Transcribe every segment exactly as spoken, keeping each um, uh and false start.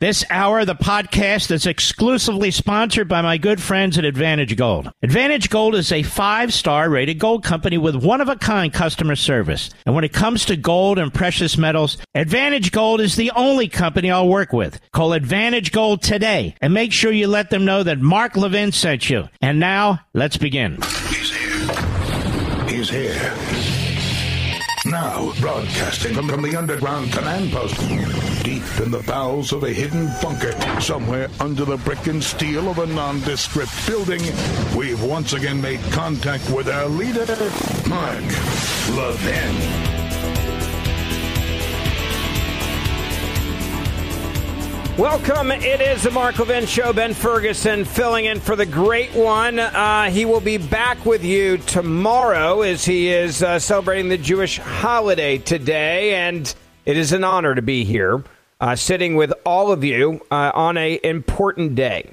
This hour of the podcast is exclusively sponsored by my good friends at Advantage Gold. Advantage Gold is a five-star rated gold company with one-of-a-kind customer service. And when it comes to gold and precious metals, Advantage Gold is the only company I'll work with. Call Advantage Gold today and make sure you let them know that Mark Levin sent you. And now, let's begin. He's here. He's here. Now, broadcasting from, from the underground command post, deep in the bowels of a hidden bunker, somewhere under the brick and steel of a nondescript building, we've once again made contact with our leader, Mark Levin. Welcome. It is the Mark Levin Show. Ben Ferguson filling in for the great one. Uh, he will be back with you tomorrow as he is uh, celebrating the Jewish holiday today. And it is an honor to be here, uh, sitting with all of you uh, on an important day.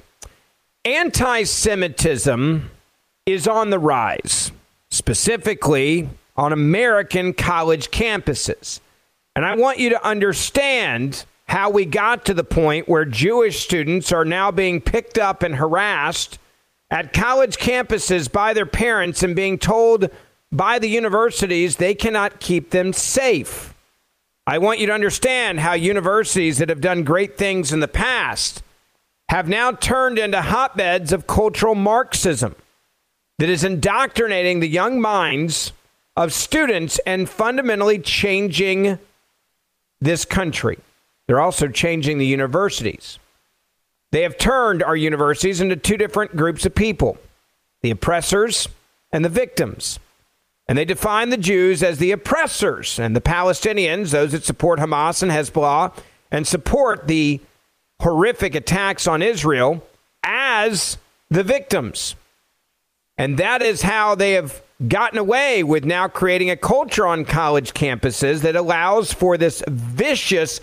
Anti-Semitism is on the rise, specifically on American college campuses. And I want you to understand how we got to the point where Jewish students are now being picked up and harassed at college campuses by their parents and being told by the universities they cannot keep them safe. I want you to understand how universities that have done great things in the past have now turned into hotbeds of cultural Marxism that is indoctrinating the young minds of students and fundamentally changing this country. They're also changing the universities. They have turned our universities into two different groups of people, the oppressors and the victims. And they define the Jews as the oppressors and the Palestinians, those that support Hamas and Hezbollah and support the horrific attacks on Israel, as the victims. And that is how they have gotten away with now creating a culture on college campuses that allows for this vicious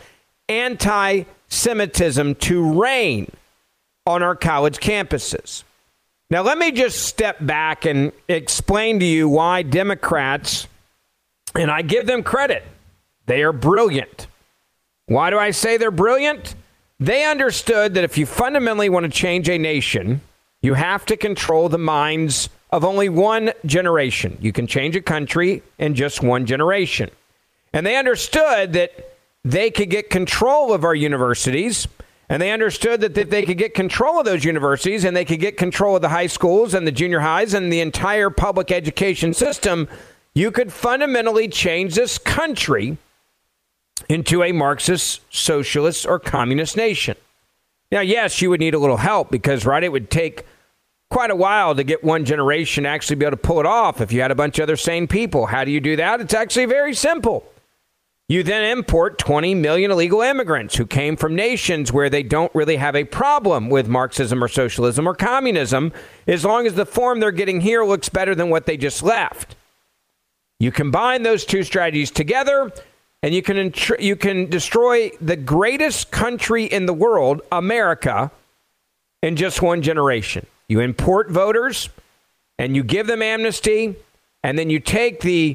anti-Semitism to reign on our college campuses. Now, let me just step back and explain to you why Democrats, and I give them credit, they are brilliant. Why do I say they're brilliant? They understood that if you fundamentally want to change a nation, you have to control the minds of only one generation. You can change a country in just one generation. And they understood that they could get control of our universities, and they understood that if they could get control of those universities and they could get control of the high schools and the junior highs and the entire public education system, you could fundamentally change this country into a Marxist, socialist, or communist nation. Now, yes, you would need a little help because, right, it would take quite a while to get one generation to actually be able to pull it off if you had a bunch of other sane people. How do you do that? It's actually very simple. You then import twenty million illegal immigrants who came from nations where they don't really have a problem with Marxism or socialism or communism, as long as the form they're getting here looks better than what they just left. You combine those two strategies together, and you can intr- you can destroy the greatest country in the world, America, in just one generation. You import voters, and you give them amnesty, and then you take the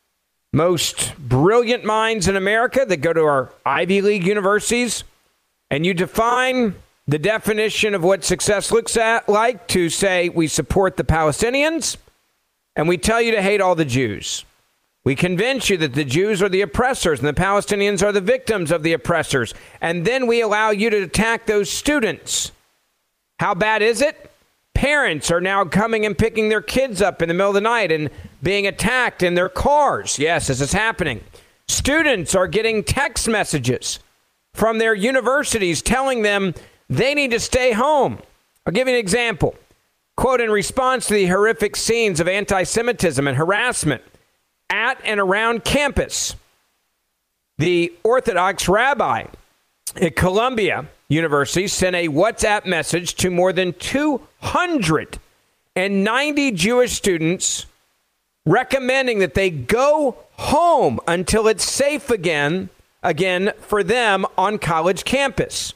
most brilliant minds in America that go to our Ivy League universities, and you define the definition of what success looks at like to say we support the Palestinians, and we tell you to hate all the Jews. We convince you that the Jews are the oppressors and the Palestinians are the victims of the oppressors, and then we allow you to attack those students. How bad is it? Parents are now coming and picking their kids up in the middle of the night and being attacked in their cars. Yes, this is happening. Students are getting text messages from their universities telling them they need to stay home. I'll give you an example. Quote, in response to the horrific scenes of anti-Semitism and harassment at and around campus, the Orthodox rabbi at Columbia University sent a WhatsApp message to more than two hundred ninety Jewish students recommending that they go home until it's safe again, again for them on college campus.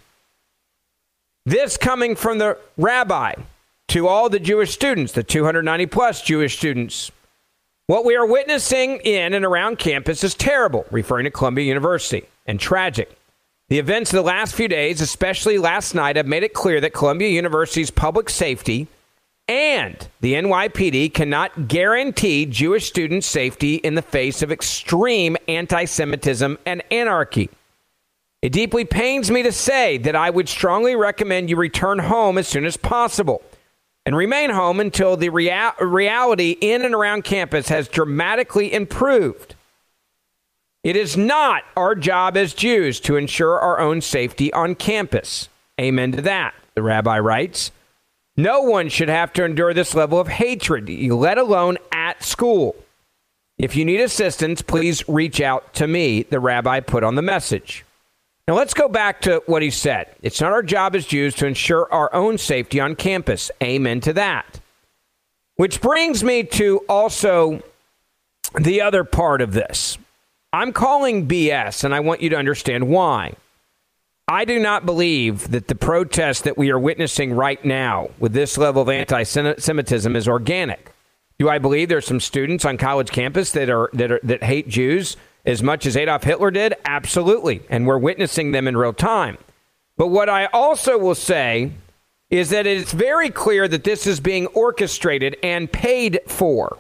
This coming from the rabbi to all the Jewish students, the two hundred ninety plus Jewish students. What we are witnessing in and around campus is terrible, referring to Columbia University, and tragic. The events of the last few days, especially last night, have made it clear that Columbia University's public safety and the N Y P D cannot guarantee Jewish students' safety in the face of extreme anti-Semitism and anarchy. It deeply pains me to say that I would strongly recommend you return home as soon as possible and remain home until the rea- reality in and around campus has dramatically improved. It is not our job as Jews to ensure our own safety on campus. Amen to that, the rabbi writes. No one should have to endure this level of hatred, let alone at school. If you need assistance, please reach out to me, the rabbi put on the message. Now let's go back to what he said. It's not our job as Jews to ensure our own safety on campus. Amen to that. Which brings me to also the other part of this. I'm calling B S, and I want you to understand why. I do not believe that the protest that we are witnessing right now with this level of anti-Semitism is organic. Do I believe there's some students on college campus that are that are that hate Jews as much as Adolf Hitler did? Absolutely. And we're witnessing them in real time. But what I also will say is that it's very clear that this is being orchestrated and paid for.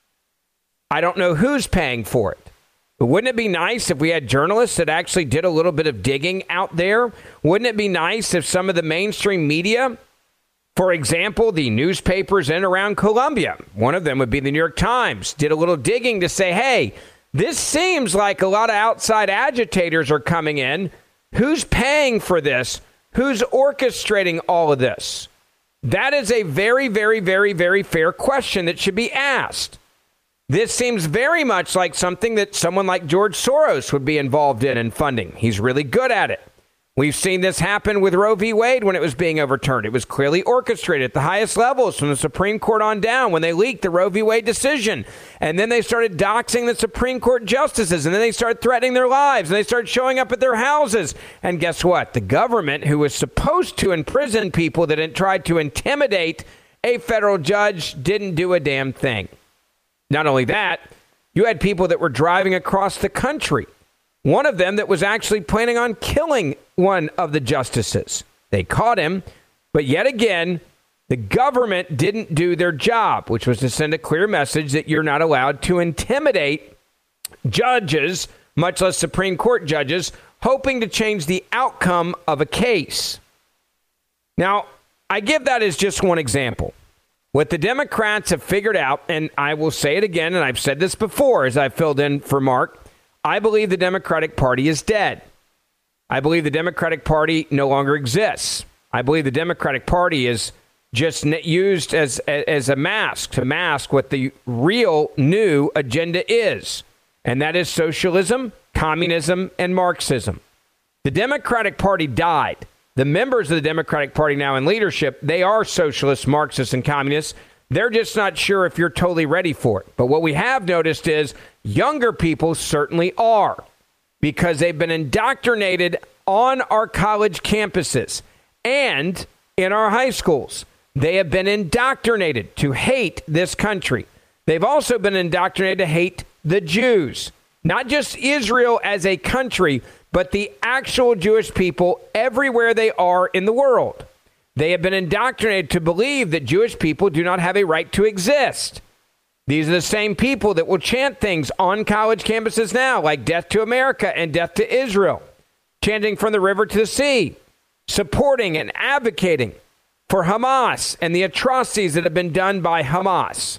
I don't know who's paying for it. But wouldn't it be nice if we had journalists that actually did a little bit of digging out there? Wouldn't it be nice if some of the mainstream media, for example, the newspapers in and around Columbia, one of them would be the New York Times, did a little digging to say, hey, this seems like a lot of outside agitators are coming in. Who's paying for this? Who's orchestrating all of this? That is a very, very, very, very fair question that should be asked. This seems very much like something that someone like George Soros would be involved in and funding. He's really good at it. We've seen this happen with Roe v. Wade when it was being overturned. It was clearly orchestrated at the highest levels from the Supreme Court on down when they leaked the Roe v. Wade decision. And then they started doxing the Supreme Court justices. And then they started threatening their lives. And they started showing up at their houses. And guess what? The government, who was supposed to imprison people that had tried to intimidate a federal judge, didn't do a damn thing. Not only that, you had people that were driving across the country. One of them that was actually planning on killing one of the justices. They caught him, but yet again, the government didn't do their job, which was to send a clear message that you're not allowed to intimidate judges, much less Supreme Court judges, hoping to change the outcome of a case. Now, I give that as just one example. What the Democrats have figured out, and I will say it again, and I've said this before as I filled in for Mark, I believe the Democratic Party is dead. I believe the Democratic Party no longer exists. I believe the Democratic Party is just used as, as a mask to mask what the real new agenda is, and that is socialism, communism, and Marxism. The Democratic Party died. The members of the Democratic Party now in leadership, they are socialists, Marxists, and communists. They're just not sure if you're totally ready for it. But what we have noticed is younger people certainly are, because they've been indoctrinated on our college campuses and in our high schools. They have been indoctrinated to hate this country. They've also been indoctrinated to hate the Jews, not just Israel as a country, but the actual Jewish people everywhere they are in the world. They have been indoctrinated to believe that Jewish people do not have a right to exist. These are the same people that will chant things on college campuses now, like death to America and death to Israel, chanting from the river to the sea, supporting and advocating for Hamas and the atrocities that have been done by Hamas.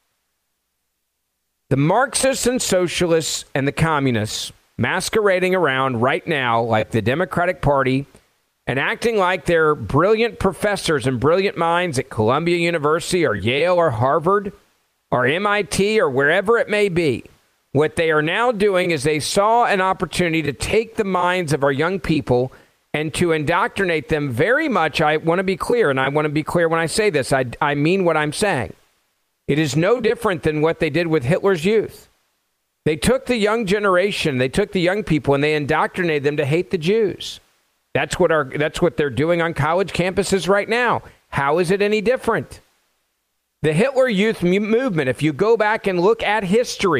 The Marxists and socialists and the communists masquerading around right now like the Democratic Party and acting like they're brilliant professors and brilliant minds at Columbia University or Yale or Harvard or M I T or wherever it may be. What they are now doing is they saw an opportunity to take the minds of our young people and to indoctrinate them very much. I want to be clear, and I want to be clear when I say this. I, I mean what I'm saying. It is no different than what they did with Hitler's youth. They took the young generation, they took the young people, and they indoctrinated them to hate the Jews. That's what our that's what they're doing on college campuses right now. How is it any different? The Hitler Youth movement, if you go back and look at history,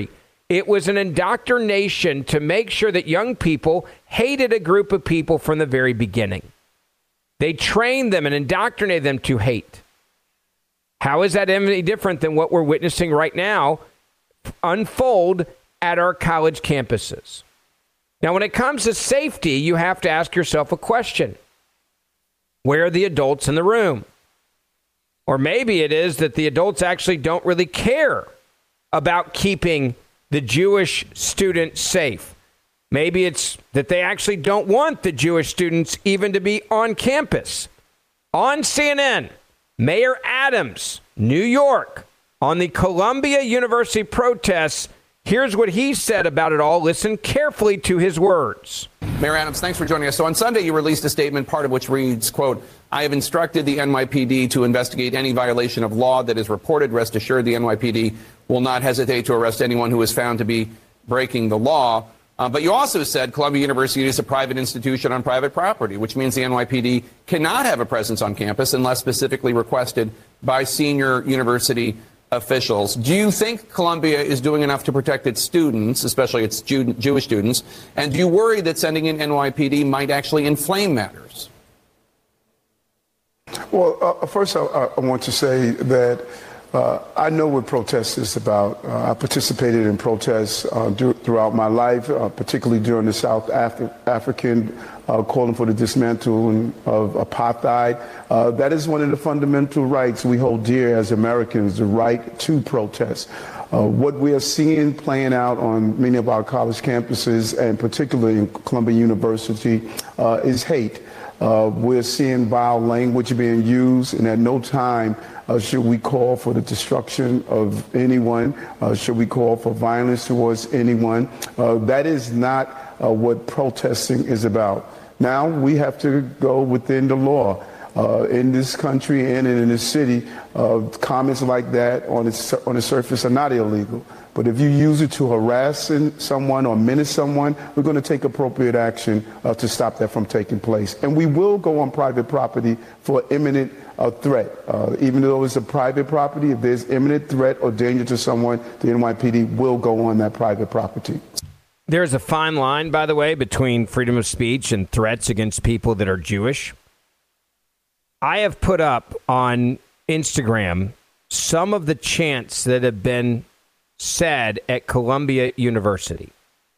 It was an indoctrination to make sure that young people hated a group of people from the very beginning. They trained them and indoctrinated them to hate. How is that any different than what we're witnessing right now unfold at our college campuses? Now, when it comes to safety, you have to ask yourself a question. Where are the adults in the room? Or maybe it is that the adults actually don't really care about keeping the Jewish students safe. Maybe it's that they actually don't want the Jewish students even to be on campus. On C N N, Mayor Adams, New York, on the Columbia University protests, here's what he said about it all. Listen carefully to his words. Mayor Adams, thanks for joining us. So on Sunday, you released a statement, part of which reads, quote, I have instructed the N Y P D to investigate any violation of law that is reported. Rest assured, the N Y P D will not hesitate to arrest anyone who is found to be breaking the law. Uh, but you also said Columbia University is a private institution on private property, which means the N Y P D cannot have a presence on campus unless specifically requested by senior university officials. Do you think Columbia is doing enough to protect its students, especially its Jew- Jewish students? And do you worry that sending in N Y P D might actually inflame matters? Well, uh, first, I, I want to say that uh, I know what protest is about. Uh, I participated in protests uh, do, throughout my life, uh, particularly during the South Af- African uh, calling for the dismantling of apartheid. Uh, that is one of the fundamental rights we hold dear as Americans, the right to protest. Uh, what we are seeing playing out on many of our college campuses, and particularly in Columbia University, uh, is hate. Uh, we're seeing vile language being used, and at no time uh, should we call for the destruction of anyone, uh, should we call for violence towards anyone. Uh, that is not uh, what protesting is about. Now we have to go within the law. Uh, in this country and in this city, uh, comments like that on its, on the surface are not illegal. But if you use it to harass someone or menace someone, we're going to take appropriate action uh, to stop that from taking place. And we will go on private property for imminent uh, threat. Uh, even though it's a private property, if there's imminent threat or danger to someone, the N Y P D will go on that private property. There's a fine line, by the way, between freedom of speech and threats against people that are Jewish. I have put up on Instagram some of the chants that have been said at Columbia University.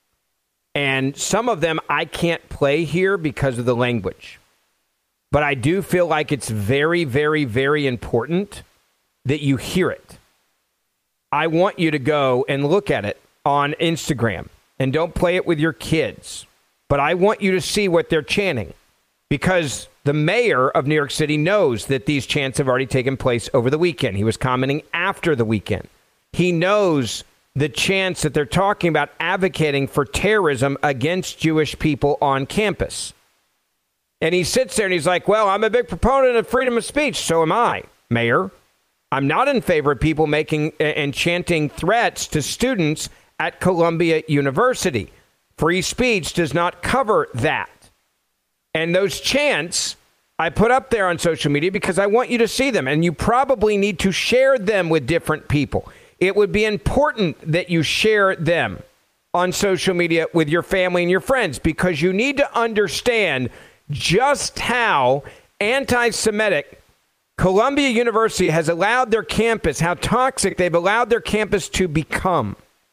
And some of them I can't play here because of the language. But I do feel like it's very, very, very important that you hear it. I want you to go and look at it on Instagram. And don't play it with your kids. But I want you to see what they're chanting. Because the mayor of New York City knows that these chants have already taken place over the weekend. He was commenting after the weekend. He knows the chants that they're talking about advocating for terrorism against Jewish people on campus. And he sits there and he's like, well, I'm a big proponent of freedom of speech. So am I, Mayor. I'm not in favor of people making and chanting threats to students at Columbia University. Free speech does not cover that. And those chants I put up there on social media because I want you to see them, and you probably need to share them with different people. It would be important that you share them on social media with your family and your friends, because you need to understand just how anti-Semitic Columbia University has allowed their campus, how toxic they've allowed their campus to become.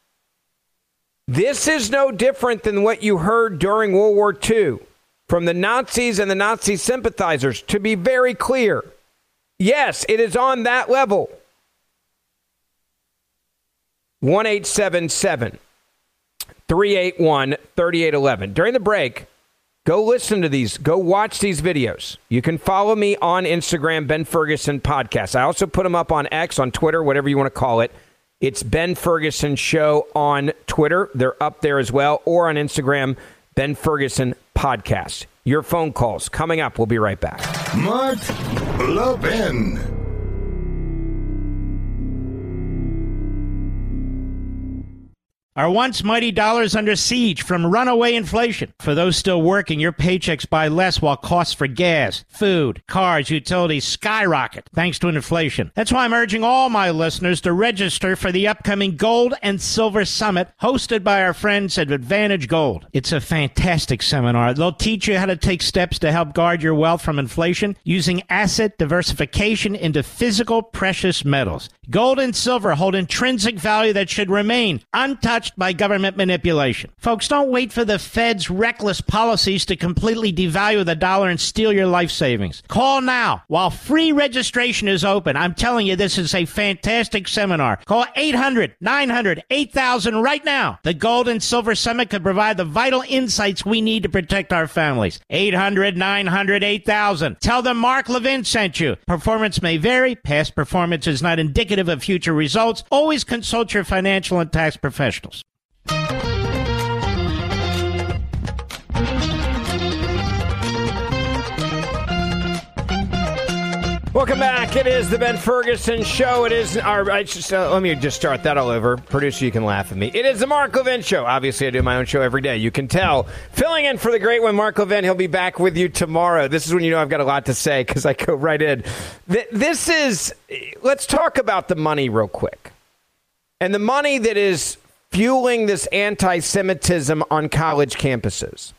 This is no different than what you heard during World War Two. From the Nazis and the Nazi sympathizers, to be very clear. Yes, it is on that level. one eight seven seven, three eight one, three eight one one. During the break, go listen to these. Go watch these videos. You can follow me on Instagram, Ben Ferguson Podcast. I also put them up on X, on Twitter, whatever you want to call it. It's Ben Ferguson Show on Twitter. They're up there as well. Or on Instagram, Ben Ferguson Podcast. Your phone calls coming up. We'll be right back. Mark Levin. Our once mighty dollar is under siege from runaway inflation. For those still working, your paychecks buy less while costs for gas, food, cars, utilities skyrocket thanks to inflation. That's why I'm urging all my listeners to register for the upcoming Gold and Silver Summit hosted by our friends at Advantage Gold. It's a fantastic seminar. They'll teach you how to take steps to help guard your wealth from inflation using asset diversification into physical precious metals. Gold and silver hold intrinsic value that should remain untouched by government manipulation. Folks, don't wait for the Fed's reckless policies to completely devalue the dollar and steal your life savings. Call now while free registration is open. I'm telling you, this is a fantastic seminar. Call eight hundred, nine hundred, eight thousand right now. The Gold and Silver Summit could provide the vital insights we need to protect our families. eight hundred, nine hundred, eight thousand. Tell them Mark Levin sent you. Performance may vary. Past performance is not indicative of future results. Always consult your financial and tax professionals. Welcome back. It is the Ben Ferguson Show. It is our. I just, uh, let me just start that all over. Producer, you can laugh at me. It is the Mark Levin Show. Obviously, I do my own show every day. You can tell. Filling in for the great one, Mark Levin. He'll be back with you tomorrow. This is when you know I've got a lot to say because I go right in. This is. Let's talk about the money real quick, and the money that is fueling this anti-Semitism on college campuses.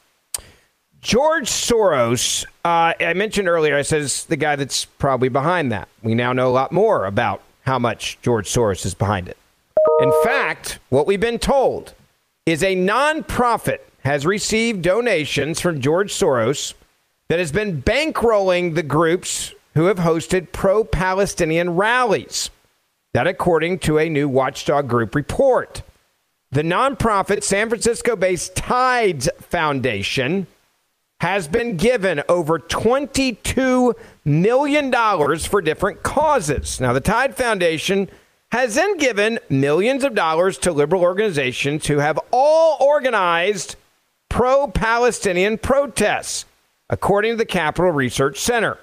George Soros, uh, I mentioned earlier, I says the guy that's probably behind that. We now know a lot more about how much George Soros is behind it. In fact, what we've been told is a nonprofit has received donations from George Soros that has been bankrolling the groups who have hosted pro-Palestinian rallies. That according to a new Watchdog Group report. The nonprofit San Francisco-based Tides Foundation has been given over twenty-two million dollars for different causes. Now, the Tide Foundation has then given millions of dollars to liberal organizations who have all organized pro-Palestinian protests, according to the Capital Research Center.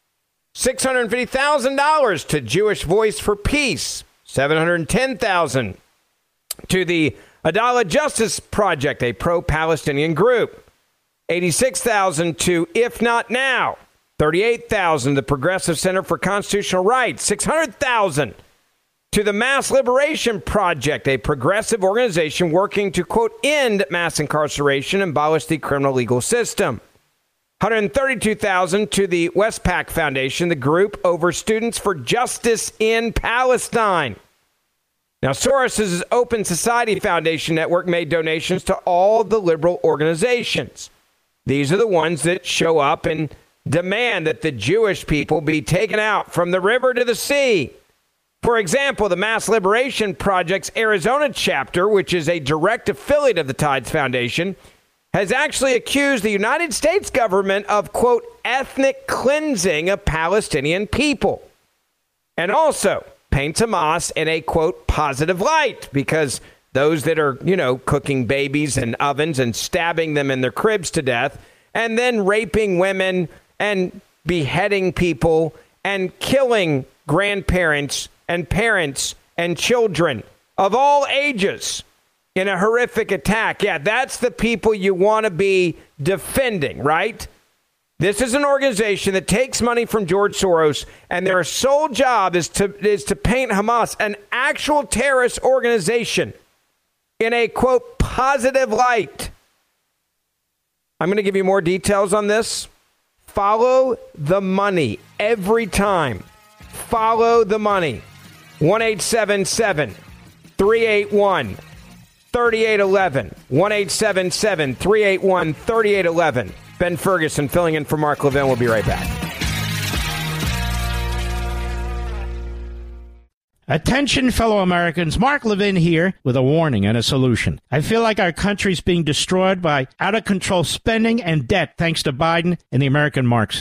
six hundred fifty thousand dollars to Jewish Voice for Peace, seven hundred ten thousand dollars to the Adalah Justice Project, a pro-Palestinian group. eighty-six thousand dollars to If Not Now, thirty-eight thousand dollars the Progressive Center for Constitutional Rights, six hundred thousand dollars to the Mass Liberation Project, a progressive organization working to, quote, end mass incarceration and abolish the criminal legal system. one hundred thirty-two thousand dollars to the Westpac Foundation, the group over Students for Justice in Palestine. Now, Soros' Open Society Foundation network made donations to all the liberal organizations. These are the ones that show up and demand that the Jewish people be taken out from the river to the sea. For example, the Mass Liberation Project's Arizona chapter, which is a direct affiliate of the Tides Foundation, has actually accused the United States government of, quote, ethnic cleansing of Palestinian people. And also paints Hamas in a, quote, positive light because those that are, you know, cooking babies in ovens and stabbing them in their cribs to death and then raping women and beheading people and killing grandparents and parents and children of all ages in a horrific attack. Yeah, that's the people you want to be defending, right? This is an organization that takes money from George Soros, and their sole job is to is to paint Hamas, an actual terrorist organization, in a, quote, positive light. I'm going to give you more details on this. Follow the money every time. Follow the money. one eight seven seven, three eight one, three eight one one. one eight seven seven, three eight one, three eight one one. Ben Ferguson filling in for Mark Levin. We'll be right back. Attention, fellow Americans. Mark Levin here with a warning and a solution. I feel like our country's being destroyed by out-of-control spending and debt thanks to Biden and the American Marxists.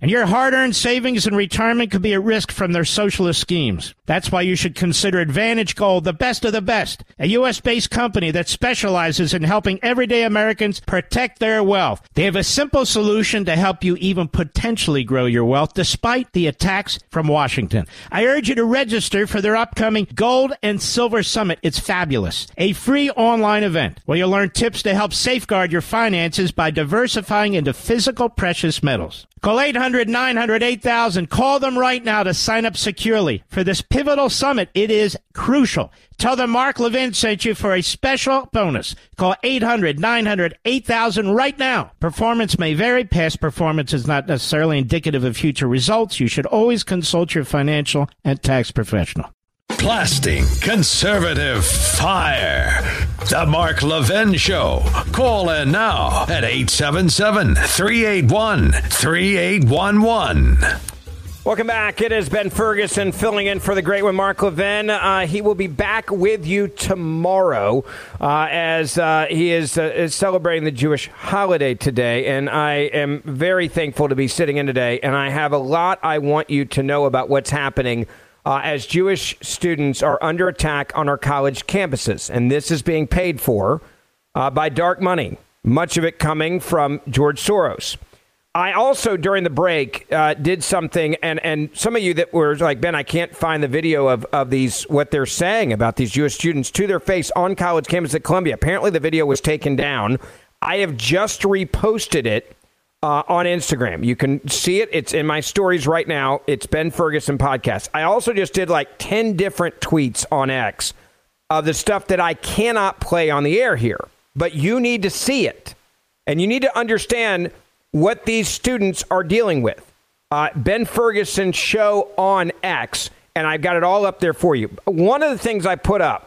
And your hard-earned savings and retirement could be at risk from their socialist schemes. That's why you should consider Advantage Gold, the best of the best, a U S-based company that specializes in helping everyday Americans protect their wealth. They have a simple solution to help you even potentially grow your wealth despite the attacks from Washington. I urge you to register for their upcoming Gold and Silver Summit. It's fabulous. A free online event where you'll learn tips to help safeguard your finances by diversifying into physical precious metals. Call eight hundred nine hundred eight thousand. Call them right now to sign up securely for this pivotal summit. It is crucial. Tell them Mark Levin sent you for a special bonus. Call eight hundred nine hundred eight thousand right now. Performance may vary. Past performance is not necessarily indicative of future results. You should always consult your financial and tax professional. Blasting conservative fire. The Mark Levin Show. Call in now at eight seven seven, three eight one, three eight one one. Welcome back. It is Ben Ferguson filling in for the great one, Mark Levin. Uh, he will be back with you tomorrow uh, as uh, he is, uh, is celebrating the Jewish holiday today. And I am very thankful to be sitting in today. And I have a lot I want you to know about what's happening Uh, as Jewish students are under attack on our college campuses. And this is being paid for uh, by dark money, much of it coming from George Soros. I also, during the break, uh, did something, and, and some of you that were like, Ben, I can't find the video of, of these, what they're saying about these Jewish students to their face on college campus at Columbia. Apparently the video was taken down. I have just reposted it Uh, on Instagram. You can see it. It's in my stories right now. It's Ben Ferguson Podcast. I also just did like ten different tweets on X of the stuff that I cannot play on the air here. But you need to see it. And you need to understand what these students are dealing with. Uh, Ben Ferguson Show on X. And I've got it all up there for you. One of the things I put up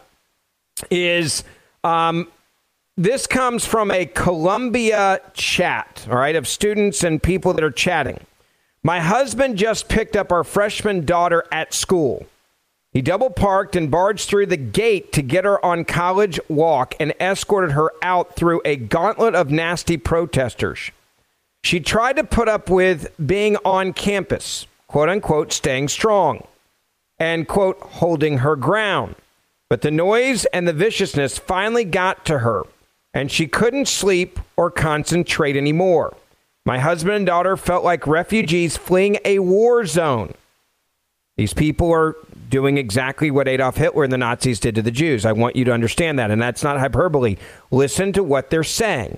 is... Um, This comes from a Columbia chat, all right, of students and people that are chatting. My husband just picked up our freshman daughter at school. He double parked and barged through the gate to get her on College Walk and escorted her out through a gauntlet of nasty protesters. She tried to put up with being on campus, quote unquote, staying strong and, quote, holding her ground. But the noise and the viciousness finally got to her, and she couldn't sleep or concentrate anymore. My husband and daughter felt like refugees fleeing a war zone. These people are doing exactly what Adolf Hitler and the Nazis did to the Jews. I want you to understand that, and that's not hyperbole. Listen to what they're saying.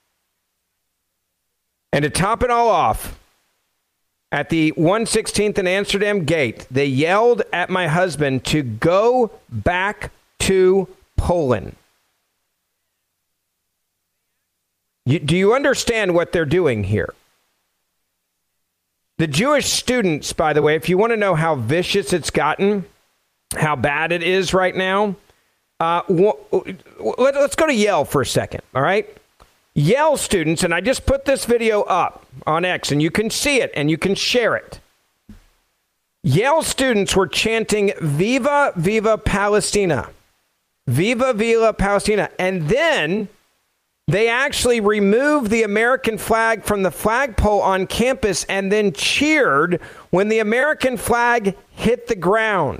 And to top it all off, at the one sixteenth and Amsterdam gate, they yelled at my husband to go back to Poland. You, do you understand what they're doing here? The Jewish students, by the way, if you want to know how vicious it's gotten, how bad it is right now, uh, w- w- let, let's go to Yale for a second, all right? Yale students, and I just put this video up on X, and you can see it, and you can share it. Yale students were chanting, Viva, Viva Palestina. Viva, Viva Palestina. And then they actually removed the American flag from the flagpole on campus and then cheered when the American flag hit the ground.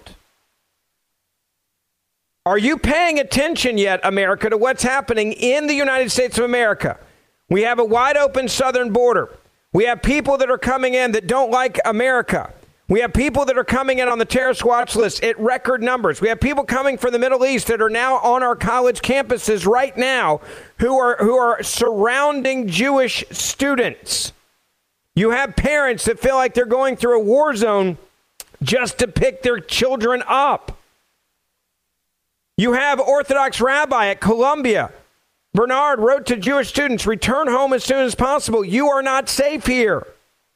Are you paying attention yet, America, to what's happening in the United States of America? We have a wide open southern border. We have people that are coming in that don't like America. We have people that are coming in on the terrorist watch list at record numbers. We have people coming from the Middle East that are now on our college campuses right now who are who are surrounding Jewish students. You have parents that feel like they're going through a war zone just to pick their children up. You have Orthodox rabbi at Columbia. Bernard wrote to Jewish students, return home as soon as possible. You are not safe here.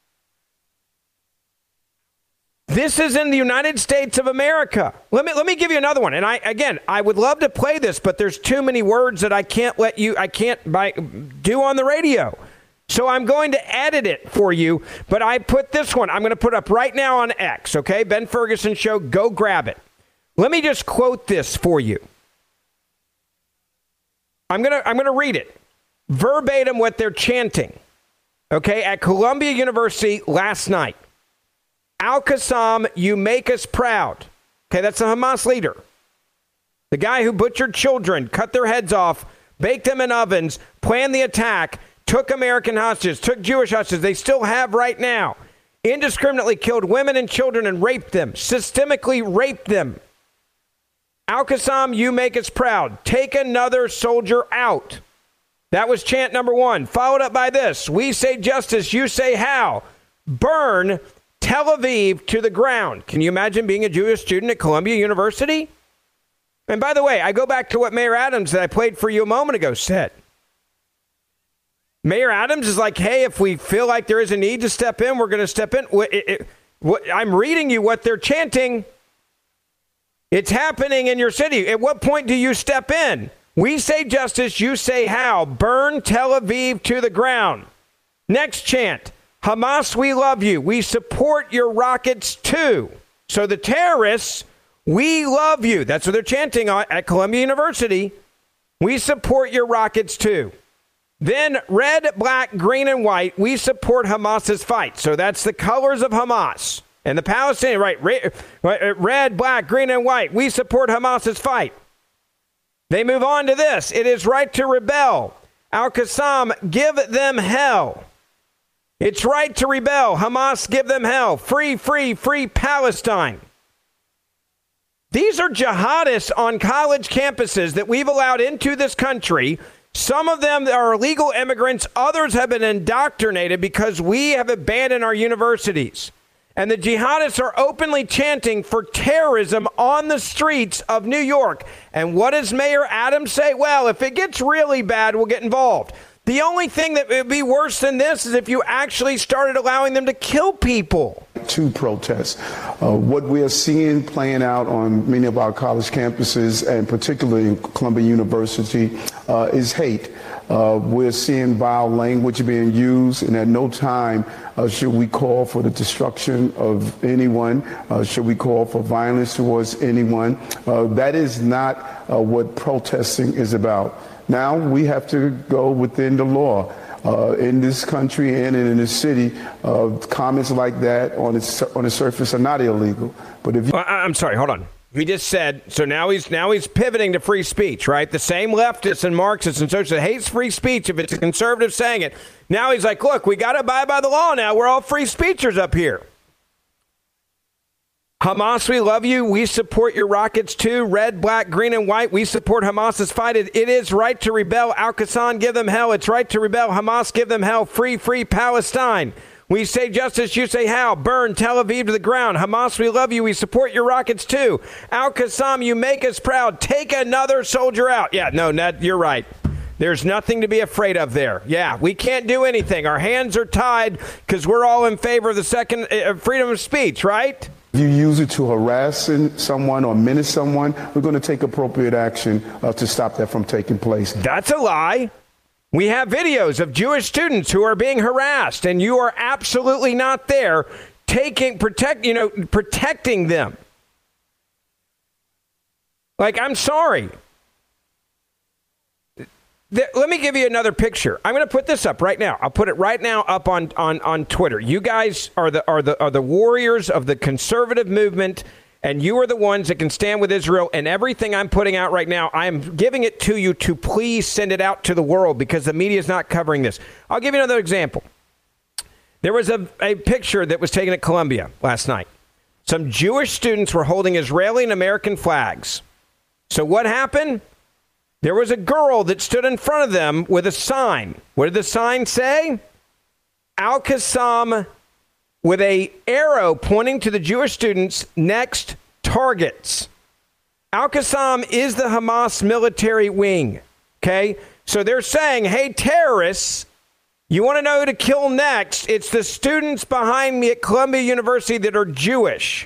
This is in the United States of America. Let me let me give you another one. And I again, I would love to play this, but there's too many words that I can't let you, I can't by, do on the radio. So I'm going to edit it for you. But I put this one, I'm going to put up right now on X, okay? Ben Ferguson Show, go grab it. Let me just quote this for you. I'm going to I'm going to read it. Verbatim what they're chanting. okay, at Columbia University last night. Al-Qassam, you make us proud. Okay, that's the Hamas leader. The guy who butchered children, cut their heads off, baked them in ovens, planned the attack, took American hostages, took Jewish hostages, they still have right now, indiscriminately killed women and children and raped them, systemically raped them. Al-Qassam, you make us proud. Take another soldier out. That was chant number one. Followed up by this. We say justice, you say how. Burn Tel Aviv to the ground. Can you imagine being a Jewish student at Columbia University? And by the way, I go back to what Mayor Adams that I played for you a moment ago said. Mayor Adams is like, hey, if we feel like there is a need to step in, we're going to step in. I'm reading you what they're chanting. It's happening in your city. At what point do you step in? We say justice, you say how. Burn Tel Aviv to the ground. Next chant. Hamas, we love you. We support your rockets too. So the terrorists, we love you. That's what they're chanting at Columbia University. We support your rockets too. Then red, black, green, and white, we support Hamas's fight. So that's the colors of Hamas. And the Palestinian, right, red, red, black, green, and white, we support Hamas's fight. They move on to this. It is right to rebel. Al-Qassam, give them hell. It's right to rebel. Hamas, give them hell. Free, free, free Palestine. These are jihadists on college campuses that we've allowed into this country. Some of them are illegal immigrants. Others have been indoctrinated because we have abandoned our universities. And the jihadists are openly chanting for terrorism on the streets of New York. And what does Mayor Adams say? Well, if it gets really bad, we'll get involved. The only thing that would be worse than this is if you actually started allowing them to kill people. To protest. Uh, what we are seeing playing out on many of our college campuses, and particularly in Columbia University, uh, is hate. Uh, we're seeing vile language being used, and at no time uh, should we call for the destruction of anyone, uh, should we call for violence towards anyone. Uh, that is not uh, what protesting is about. Now we have to go within the law. Uh, in this country and in this city, uh, comments like that on its on the surface are not illegal. But if you- uh, I'm sorry, hold on. He just said so. Now he's now he's pivoting to free speech, right? The same leftists and Marxists and socialists hates free speech if it's a conservative saying it. Now he's like, look, we got to abide by the law. Now we're all free speechers up here. Hamas, we love you. We support your rockets too. Red, black, green, and white. We support Hamas's fight. It, it is right to rebel. Al-Qassam, give them hell. It's right to rebel. Hamas, give them hell. Free, free Palestine. We say justice. You say how. Burn Tel Aviv to the ground. Hamas, we love you. We support your rockets too. Al-Qassam, you make us proud. Take another soldier out. Yeah, no, Ned, you're right. There's nothing to be afraid of there. Yeah, we can't do anything. Our hands are tied because we're all in favor of the second uh, freedom of speech, right? If you use it to harass someone or menace someone, we're going to take appropriate action uh, to stop that from taking place. That's a lie. We have videos of Jewish students who are being harassed, and you are absolutely not there taking protect, you know, protecting them. Like, I'm sorry. Let me give you another picture. I'm going to put this up right now. I'll put it right now up on, on, on Twitter. You guys are the are the are the warriors of the conservative movement, and you are the ones that can stand with Israel. And everything I'm putting out right now, I'm giving it to you to please send it out to the world because the media is not covering this. I'll give you another example. There was a, a picture that was taken at Columbia last night. Some Jewish students were holding Israeli and American flags. So what happened? There was a girl that stood in front of them with a sign. What did the sign say? Al-Qassam with a arrow pointing to the Jewish students' next targets. Al-Qassam is the Hamas military wing. Okay? So they're saying, hey, terrorists, you want to know who to kill next? It's the students behind me at Columbia University that are Jewish.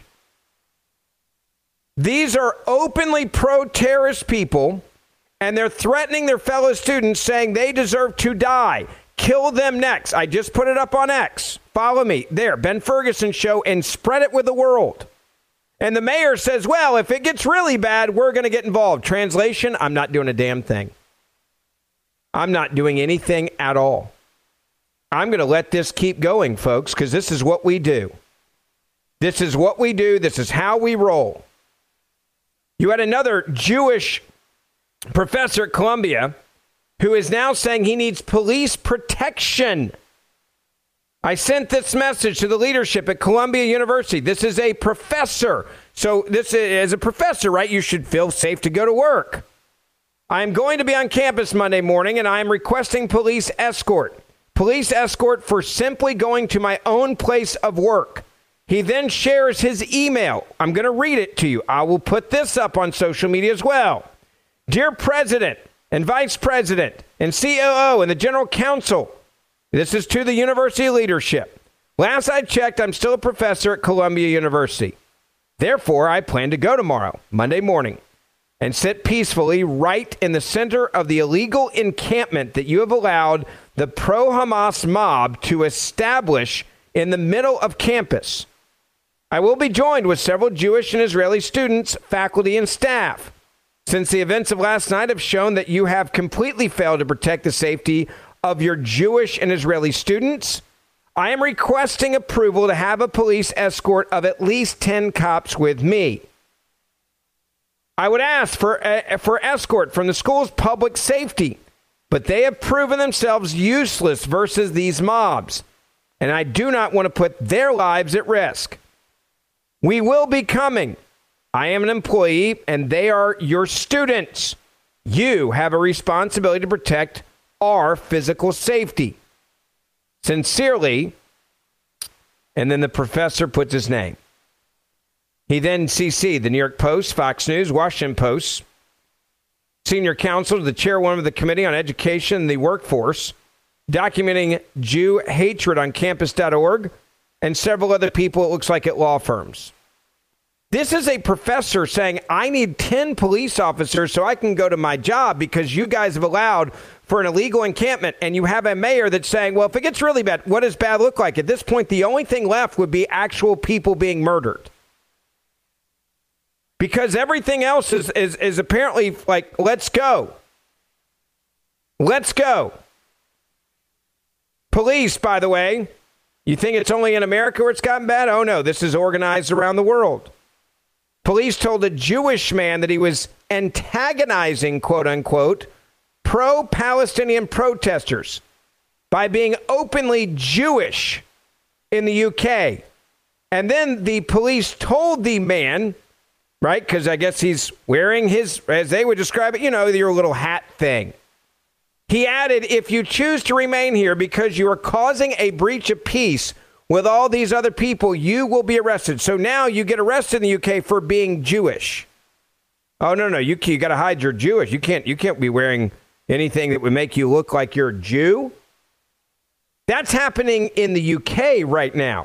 These are openly pro-terrorist people. And they're threatening their fellow students, saying they deserve to die. Kill them next. I just put it up on X. Follow me there, Ben Ferguson Show, and spread it with the world. And the mayor says, well, if it gets really bad, we're going to get involved. Translation, I'm not doing a damn thing. I'm not doing anything at all. I'm going to let this keep going, folks, because this is what we do. This is what we do. This is how we roll. You had another Jewish professor at Columbia who is now saying he needs police protection. I sent this message to the leadership at Columbia University. This is a professor. So this is, as a professor, right, you should feel safe to go to work. I am going to be on campus Monday morning, and I am requesting police escort. Police escort for simply going to my own place of work. He then shares his email. I'm going to read it to you. I will put this up on social media as well. Dear President and Vice President and C O O and the General Counsel, this is to the university leadership. Last I checked, I'm still a professor at Columbia University. Therefore, I plan to go tomorrow, Monday morning, and sit peacefully right in the center of the illegal encampment that you have allowed the pro-Hamas mob to establish in the middle of campus. I will be joined with several Jewish and Israeli students, faculty, and staff. Since the events of last night have shown that you have completely failed to protect the safety of your Jewish and Israeli students, I am requesting approval to have a police escort of at least ten cops with me. I would ask for, uh, for escort from the school's public safety, but they have proven themselves useless versus these mobs, and I do not want to put their lives at risk. We will be coming. I am an employee, and they are your students. You have a responsibility to protect our physical safety. Sincerely, and then the professor puts his name. He then C C'd the New York Post, Fox News, Washington Post, senior counsel to the chairwoman of the Committee on Education and the Workforce, documenting Jew hatred on campus dot org, and several other people, it looks like, at law firms. This is a professor saying, I need ten police officers so I can go to my job because you guys have allowed for an illegal encampment. And you have a mayor that's saying, well, if it gets really bad, what does bad look like? At this point, the only thing left would be actual people being murdered. Because everything else is, is, is apparently like, let's go. Let's go. Police, by the way, you think it's only in America where it's gotten bad? Oh, no, this is organized around the world. Police told a Jewish man that he was antagonizing, quote unquote, pro-Palestinian protesters by being openly Jewish in the U K. And then the police told the man, right, because I guess he's wearing his, as they would describe it, you know, your little hat thing. He added, if you choose to remain here because you are causing a breach of peace with all these other people, you will be arrested. So now you get arrested in the U K for being Jewish. Oh, no, no, you, you got to hide you're Jewish. You can't, you can't be wearing anything that would make you look like you're a Jew. That's happening in the U K right now.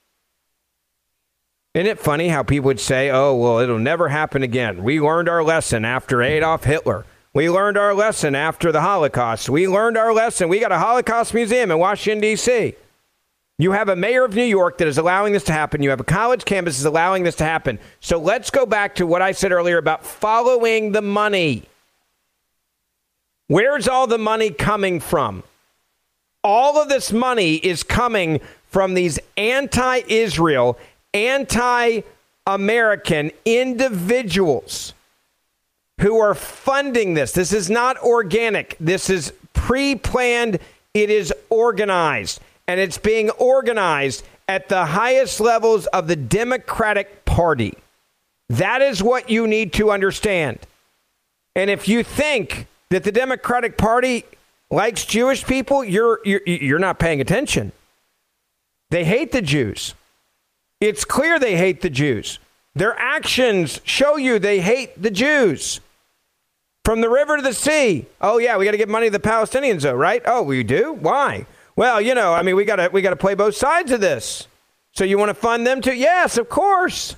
Isn't it funny how people would say, oh, well, it'll never happen again. We learned our lesson after Adolf Hitler. We learned our lesson after the Holocaust. We learned our lesson. We got a Holocaust museum in Washington, D C You have a mayor of New York that is allowing this to happen. You have a college campus that is allowing this to happen. So let's go back to what I said earlier about following the money. Where's all the money coming from? All of this money is coming from these anti-Israel, anti-American individuals who are funding this. This is not organic. This is pre-planned. It is organized. And it's being organized at the highest levels of the Democratic Party. That is what you need to understand. And if you think that the Democratic Party likes Jewish people, you're you're, you're not paying attention. They hate the Jews. It's clear they hate the Jews. Their actions show you they hate the Jews. From the river to the sea. Oh, yeah, we got to give money to the Palestinians, though, right? Oh, we do? Why? Well, you know, I mean, we got to we got to play both sides of this. So you want to fund them too? Yes, of course.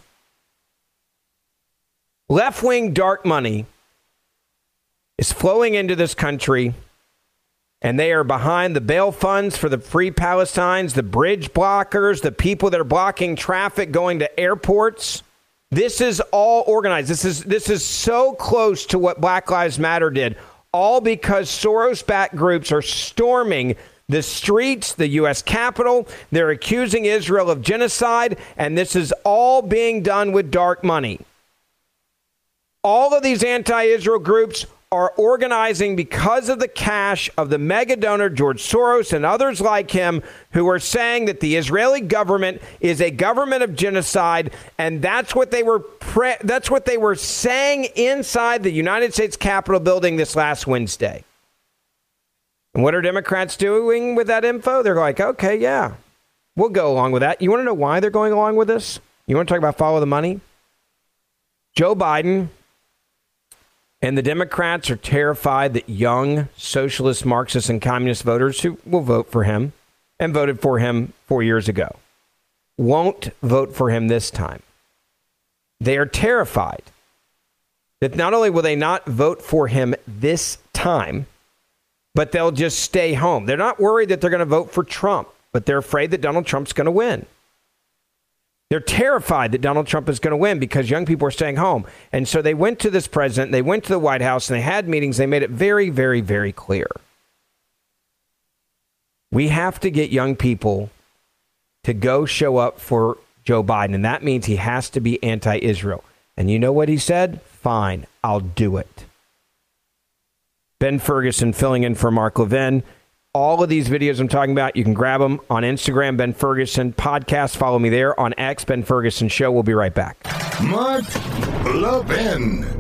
Left-wing dark money is flowing into this country, and they are behind the bail funds for the Free Palestines, the bridge blockers, the people that are blocking traffic going to airports. This is all organized. This is this is so close to what Black Lives Matter did, all because Soros-backed groups are storming the streets, the U S Capitol. They're accusing Israel of genocide, and this is all being done with dark money. All of these anti-Israel groups are organizing because of the cash of the mega donor George Soros and others like him, who are saying that the Israeli government is a government of genocide, and that's what they were pre- that's what they were saying inside the United States Capitol building this last Wednesday. And what are Democrats doing with that info? They're like, okay, yeah, we'll go along with that. You want to know why they're going along with this? You want to talk about follow the money? Joe Biden and the Democrats are terrified that young socialist, Marxist, and communist voters who will vote for him and voted for him four years ago won't vote for him this time. They are terrified that not only will they not vote for him this time, but they'll just stay home. They're not worried that they're going to vote for Trump, but they're afraid that Donald Trump's going to win. They're terrified that Donald Trump is going to win because young people are staying home. And so they went to this president, they went to the White House, and they had meetings. They made it very, very, very clear. We have to get young people to go show up for Joe Biden, and that means he has to be anti-Israel. And you know what he said? Fine, I'll do it. Ben Ferguson filling in for Mark Levin. All of these videos I'm talking about, you can grab them on Instagram, Ben Ferguson Podcast. Follow me there. On X, Ben Ferguson Show. We'll be right back. Mark Levin.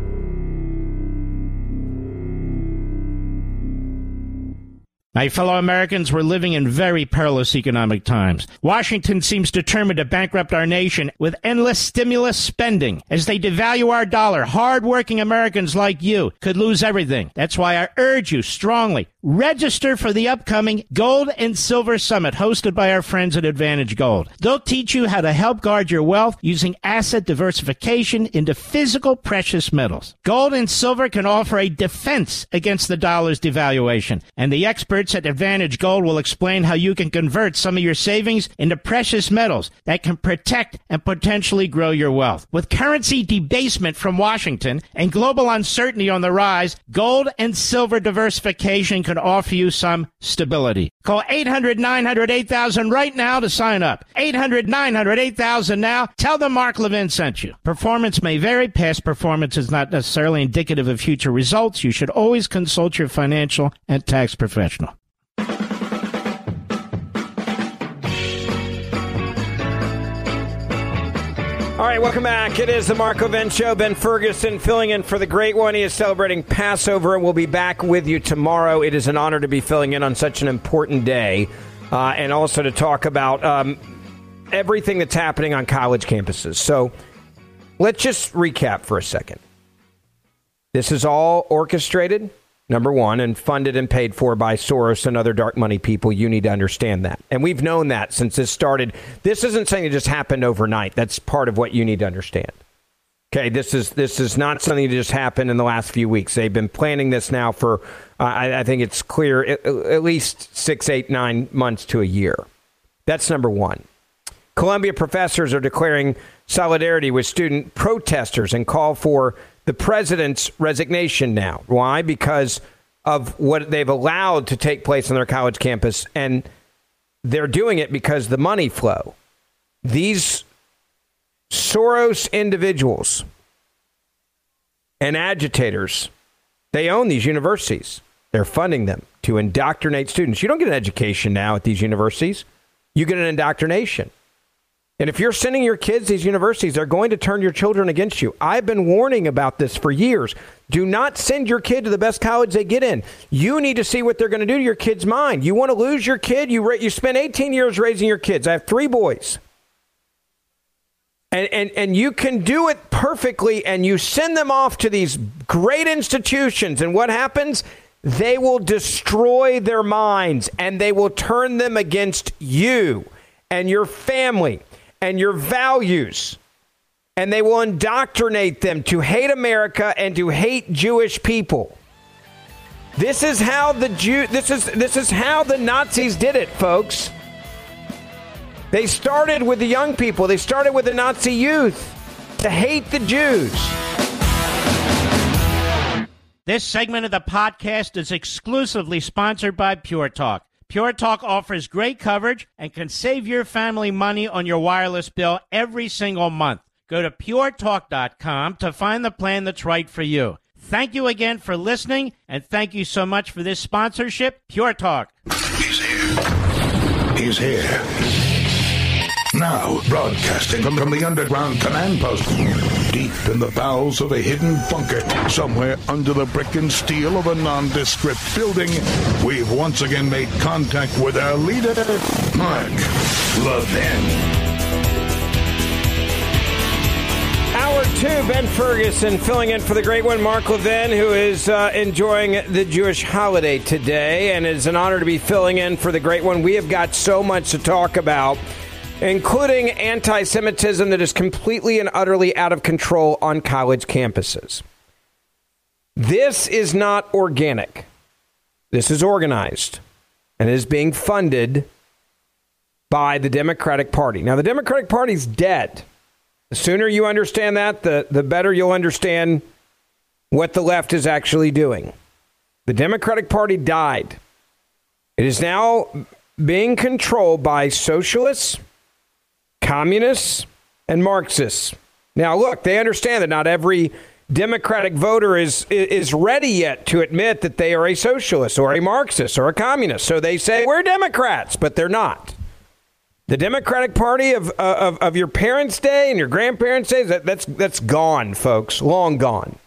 My fellow Americans, we're living in very perilous economic times. Washington seems determined to bankrupt our nation with endless stimulus spending. As they devalue our dollar, hard-working Americans like you could lose everything. That's why I urge you strongly, register for the upcoming Gold and Silver Summit hosted by our friends at Advantage Gold. They'll teach you how to help guard your wealth using asset diversification into physical precious metals. Gold and silver can offer a defense against the dollar's devaluation, and the experts at Advantage Gold will explain how you can convert some of your savings into precious metals that can protect and potentially grow your wealth. With currency debasement from Washington and global uncertainty on the rise, gold and silver diversification can offer you some stability. Call eight hundred, nine hundred, eight thousand right now to sign up. eight hundred, nine hundred, eight thousand now. Tell them Mark Levin sent you. Performance may vary. Past performance is not necessarily indicative of future results. You should always consult your financial and tax professional. All right, welcome back. It is the Mark Levin Show. Ben Ferguson filling in for the great one. He is celebrating Passover, and we'll be back with you tomorrow. It is an honor to be filling in on such an important day, uh, and also to talk about um, everything that's happening on college campuses. So let's just recap for a second. This is all orchestrated, number one, and funded and paid for by Soros and other dark money people. You need to understand that. And we've known that since this started. This isn't something that just happened overnight. That's part of what you need to understand. Okay, this is this is not something that just happened in the last few weeks. They've been planning this now for, uh, I, I think it's clear, at, at least six, eight, nine months to a year. That's number one. Columbia professors are declaring solidarity with student protesters and call for the president's resignation now. Why? Because of what they've allowed to take place on their college campus. And they're doing it because the money flow. These Soros individuals and agitators, they own these universities. They're funding them to indoctrinate students. You don't get an education now at these universities. You get an indoctrination. And if you're sending your kids to these universities, they're going to turn your children against you. I've been warning about this for years. Do not send your kid to the best college they get in. You need to see what they're going to do to your kid's mind. You want to lose your kid? You ra- you spend eighteen years raising your kids. I have three boys. And, and, and you can do it perfectly, and you send them off to these great institutions. And what happens? They will destroy their minds, and they will turn them against you and your family and your values, and they will indoctrinate them to hate America and to hate Jewish people. This is how the Jew this is this is how the Nazis did it, folks. They started with the young people. They started with the Nazi youth to hate the Jews. This segment of the podcast is exclusively sponsored by Pure Talk. Pure Talk offers great coverage and can save your family money on your wireless bill every single month. Go to pure talk dot com to find the plan that's right for you. Thank you again for listening, and thank you so much for this sponsorship, Pure Talk. He's here. He's here. Now, broadcasting from, from the underground command post, deep in the bowels of a hidden bunker, somewhere under the brick and steel of a nondescript building, we've once again made contact with our leader, Mark Levin. Hour two, Ben Ferguson filling in for the great one, Mark Levin, who is uh, enjoying the Jewish holiday today, and it's an honor to be filling in for the great one. We have got so much to talk about, including anti-Semitism that is completely and utterly out of control on college campuses. This is not organic. This is organized, and is being funded by the Democratic Party. Now, the Democratic Party is dead. The sooner you understand that, the, the better you'll understand what the left is actually doing. The Democratic Party died. It is now being controlled by socialists, communists, and Marxists. Now, look, they understand that not every Democratic voter is is ready yet to admit that they are a socialist or a Marxist or a communist. So they say, we're Democrats, but they're not. The Democratic Party of, uh, of of your parents' day and your grandparents' days, that, that's that's gone, folks, long gone.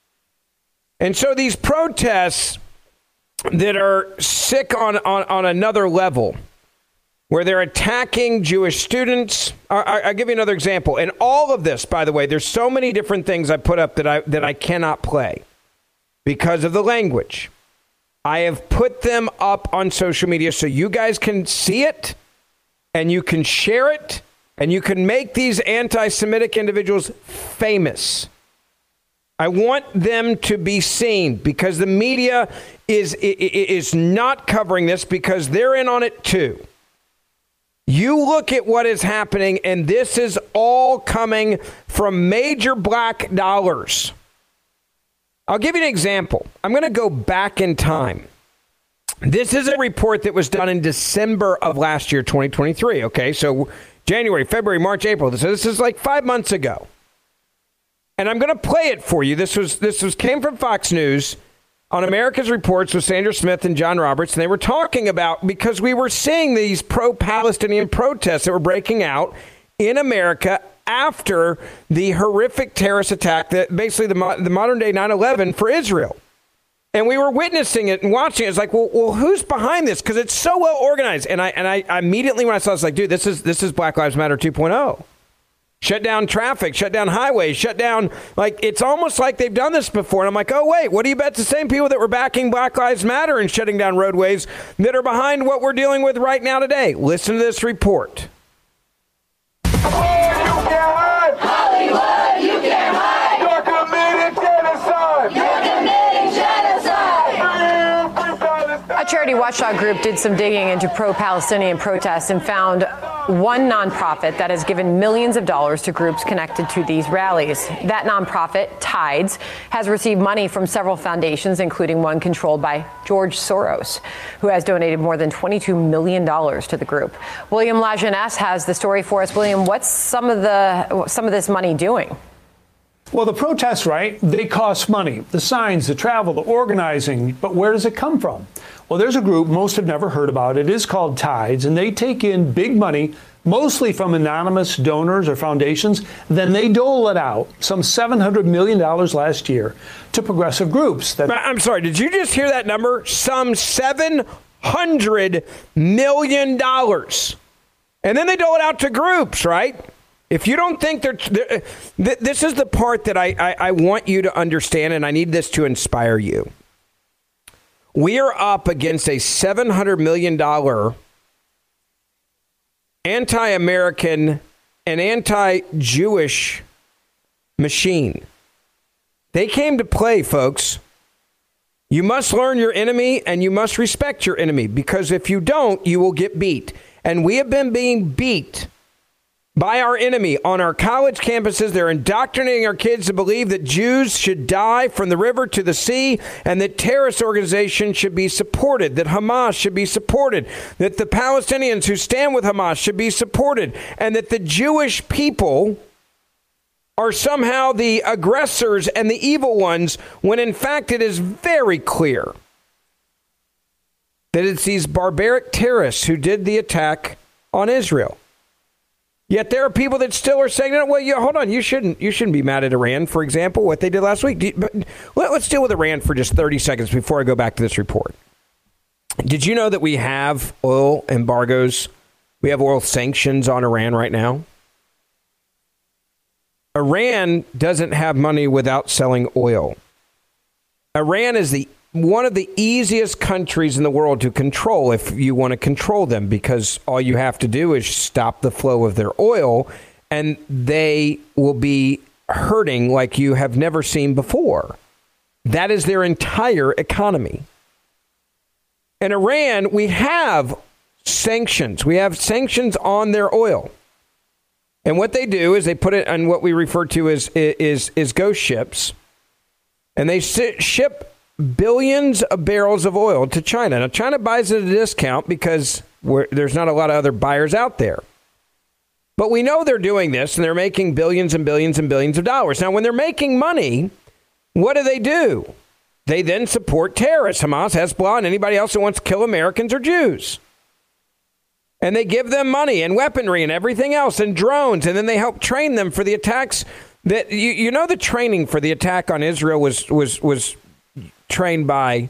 And so these protests that are sick on, on, on another level, where they're attacking Jewish students. I, I'll give you another example. And all of this, by the way, there's so many different things I put up that I that I cannot play because of the language. I have put them up on social media so you guys can see it. And you can share it, and you can make these anti-Semitic individuals famous. I want them to be seen because the media is, is not covering this because they're in on it too. You look at what is happening, and this is all coming from major black dollars. I'll give you an example. I'm going to go back in time. This is a report that was done in December of last year, twenty twenty-three. Okay, so January, February, March, April. So this is like five months ago. And I'm going to play it for you. This was this was came from Fox News on America's Reports with Sandra Smith and John Roberts. And they were talking about, because we were seeing these pro-Palestinian protests that were breaking out in America after the horrific terrorist attack, that basically the, the modern day nine eleven for Israel. And we were witnessing it and watching it. It's like, well, well, who's behind this? Because it's so well organized. And I and I, I immediately, when I saw it, I was like, dude, this is this is Black Lives Matter two point oh. Shut down traffic, shut down highways, shut down. Like, it's almost like they've done this before. And I'm like, oh, wait, what do you bet the same people that were backing Black Lives Matter and shutting down roadways that are behind what we're dealing with right now today? Listen to this report. Hollywood, you can't hide. You're committing genocide. You're committing genocide. A charity watchdog group did some digging into pro-Palestinian protests and found one nonprofit that has given millions of dollars to groups connected to these rallies. That nonprofit, Tides, has received money from several foundations, including one controlled by George Soros, who has donated more than twenty-two million dollars to the group. William Lajeunesse has the story for us. William, what's some of the some of this money doing? Well, the protests, right, they cost money. The signs, the travel, the organizing. But where does it come from? Well, there's a group most have never heard about. It is called Tides, and they take in big money, mostly from anonymous donors or foundations. Then they dole it out, some seven hundred million dollars last year, to progressive groups. That I'm sorry, did you just hear that number? Some seven hundred million dollars. And then they dole it out to groups, right? If you don't think they're, they're th- this is the part that I, I, I want you to understand, and I need this to inspire you. We are up against a seven hundred million dollars anti-American and anti-Jewish machine. They came to play, folks. You must learn your enemy and you must respect your enemy, because if you don't, you will get beat. And we have been being beat by our enemy on our college campuses. They're indoctrinating our kids to believe that Jews should die from the river to the sea and that terrorist organizations should be supported, that Hamas should be supported, that the Palestinians who stand with Hamas should be supported, and that the Jewish people are somehow the aggressors and the evil ones, when in fact it is very clear that it's these barbaric terrorists who did the attack on Israel. Yet there are people that still are saying, no, well, you, hold on, you shouldn't you shouldn't be mad at Iran, for example, what they did last week. You, but let, let's deal with Iran for just thirty seconds before I go back to this report. Did you know that we have oil embargoes? We have oil sanctions on Iran right now. Iran doesn't have money without selling oil. Iran is the one of the easiest countries in the world to control if you want to control them, because all you have to do is stop the flow of their oil and they will be hurting like you have never seen before. That is their entire economy. In Iran, we have sanctions. We have sanctions on their oil. And what they do is they put it on what we refer to as is, is ghost ships. And they ship billions of barrels of oil to China. Now, China buys it at a discount because we're, there's not a lot of other buyers out there. But we know they're doing this, and they're making billions and billions and billions of dollars. Now, when they're making money, what do they do? They then support terrorists, Hamas, Hezbollah, and anybody else that wants to kill Americans or Jews. And they give them money and weaponry and everything else and drones, and then they help train them for the attacks. That you, you know, the training for the attack on Israel was was was trained by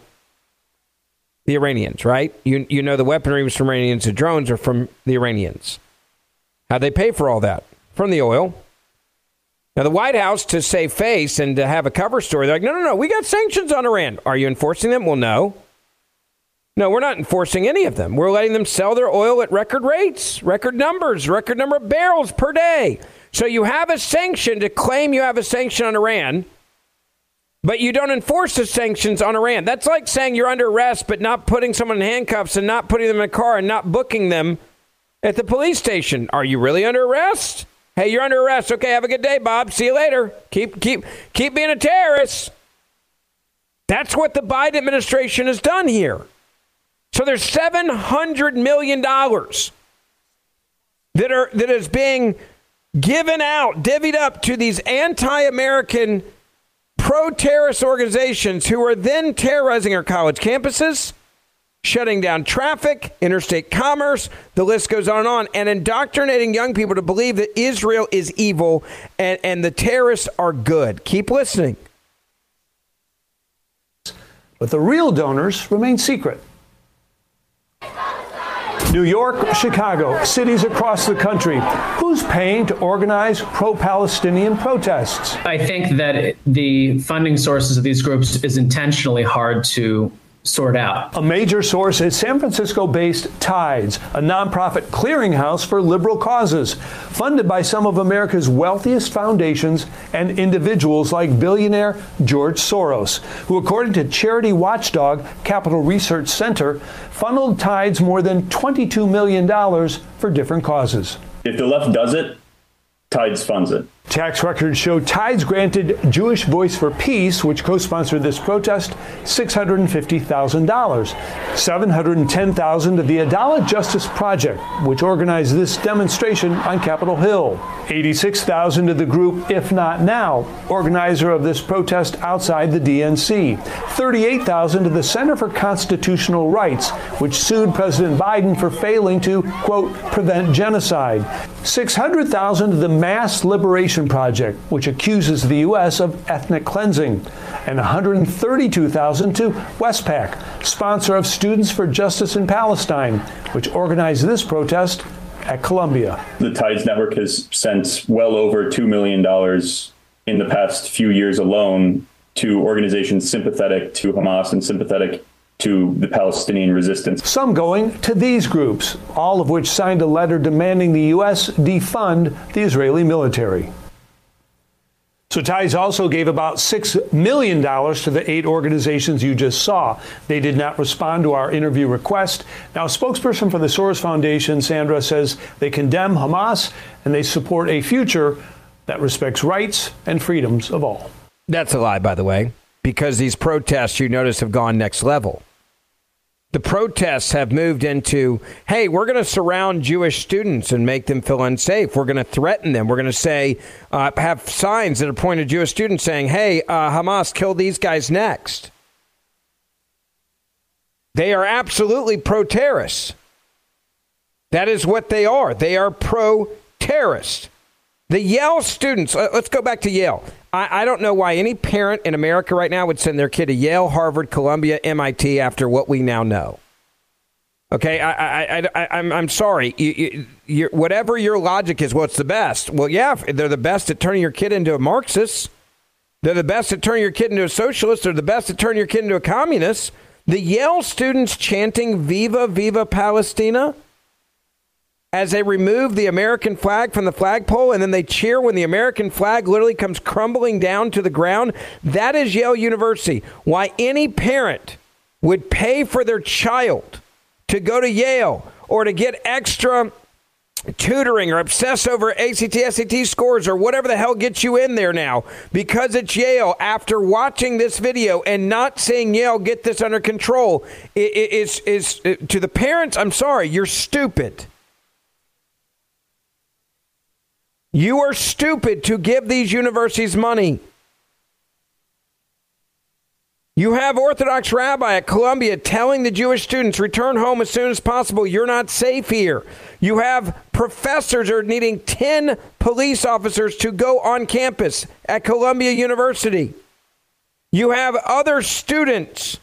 the Iranians, right? You you know the weaponry was from Iranians, the drones are from the Iranians. How'd they pay for all that? From the oil. Now, the White House, to save face and to have a cover story, they're like, no, no, no, we got sanctions on Iran. Are you enforcing them? Well, no. No, we're not enforcing any of them. We're letting them sell their oil at record rates, record numbers, record number of barrels per day. So you have a sanction to claim you have a sanction on Iran, but you don't enforce the sanctions on Iran. That's like saying you're under arrest, but not putting someone in handcuffs and not putting them in a car and not booking them at the police station. Are you really under arrest? Hey, you're under arrest. Okay, have a good day, Bob. See you later. Keep keep keep being a terrorist. That's what the Biden administration has done here. So there's seven hundred million dollars that are that is being given out, divvied up to these anti-American pro-terrorist organizations who are then terrorizing our college campuses, shutting down traffic, interstate commerce, the list goes on and on, and indoctrinating young people to believe that Israel is evil and, and the terrorists are good. Keep listening. But the real donors remain secret. New York, Chicago, cities across the country. Who's paying to organize pro-Palestinian protests? I think that the funding sources of these groups is intentionally hard to sort out. A major source is San Francisco-based Tides, a nonprofit clearinghouse for liberal causes, funded by some of America's wealthiest foundations and individuals like billionaire George Soros, who, according to charity watchdog Capital Research Center, funneled Tides more than twenty-two million dollars for different causes. If the left does it, Tides funds it. Tax records show Tides granted Jewish Voice for Peace, which co-sponsored this protest, six hundred fifty thousand dollars. seven hundred ten thousand dollars to the Adalah Justice Project, which organized this demonstration on Capitol Hill. eighty-six thousand dollars to the group If Not Now, organizer of this protest outside the D N C. thirty-eight thousand dollars to the Center for Constitutional Rights, which sued President Biden for failing to, quote, prevent genocide. six hundred thousand dollars to the Mass Liberation Project, which accuses the U S of ethnic cleansing, and one hundred thirty-two thousand dollars to Westpac, sponsor of Students for Justice in Palestine, which organized this protest at Columbia. The Tides Network has sent well over two million dollars in the past few years alone to organizations sympathetic to Hamas and sympathetic to the Palestinian resistance. Some going to these groups, all of which signed a letter demanding the U S defund the Israeli military. So Tides also gave about six million dollars to the eight organizations you just saw. They did not respond to our interview request. Now, a spokesperson for the Soros Foundation, Sandra, says they condemn Hamas and they support a future that respects rights and freedoms of all. That's a lie, by the way, because these protests, you notice, have gone next level. The protests have moved into, hey, we're going to surround Jewish students and make them feel unsafe. We're going to threaten them. We're going to say, uh, have signs that are pointed at Jewish students saying, hey, uh, Hamas, kill these guys next. They are absolutely pro-terrorists. That is what they are. They are pro-terrorist. The Yale students, let's go back to Yale. I, I don't know why any parent in America right now would send their kid to Yale, Harvard, Columbia, M I T after what we now know. Okay, I, I, I, I, I'm, I'm sorry. You, you, you're, whatever your logic is, what's the best? Well, yeah, they're the best at turning your kid into a Marxist. They're the best at turning your kid into a socialist. They're the best at turning your kid into a communist. The Yale students chanting Viva, Viva Palestina as they remove the American flag from the flagpole, and then they cheer when the American flag literally comes crumbling down to the ground. That is Yale University. Why any parent would pay for their child to go to Yale or to get extra tutoring or obsess over A C T, S A T scores or whatever the hell gets you in there now because it's Yale, after watching this video and not seeing Yale get this under control, is, is, is to the parents, I'm sorry, you're stupid. You are stupid to give these universities money. You have Orthodox rabbi at Columbia telling the Jewish students, return home as soon as possible. You're not safe here. You have professors who are needing ten police officers to go on campus at Columbia University. You have other students,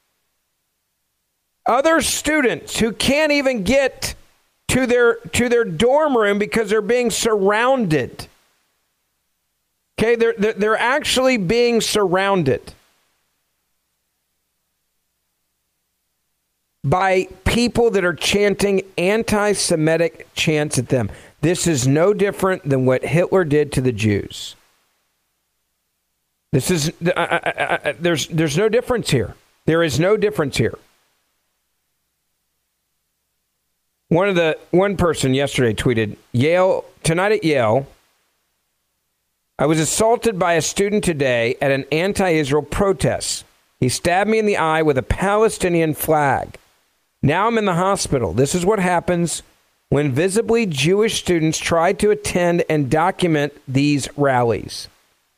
other students who can't even get to their to their dorm room because they're being surrounded. Okay, they're they're, they're actually being surrounded by people that are chanting anti-Semitic chants at them. This is no different than what Hitler did to the Jews. This is I, I, I, there's there's no difference here. There is no difference here. One of the one person yesterday tweeted, Yale, tonight at Yale, I was assaulted by a student today at an anti-Israel protest. He stabbed me in the eye with a Palestinian flag. Now I'm in the hospital. This is what happens when visibly Jewish students try to attend and document these rallies.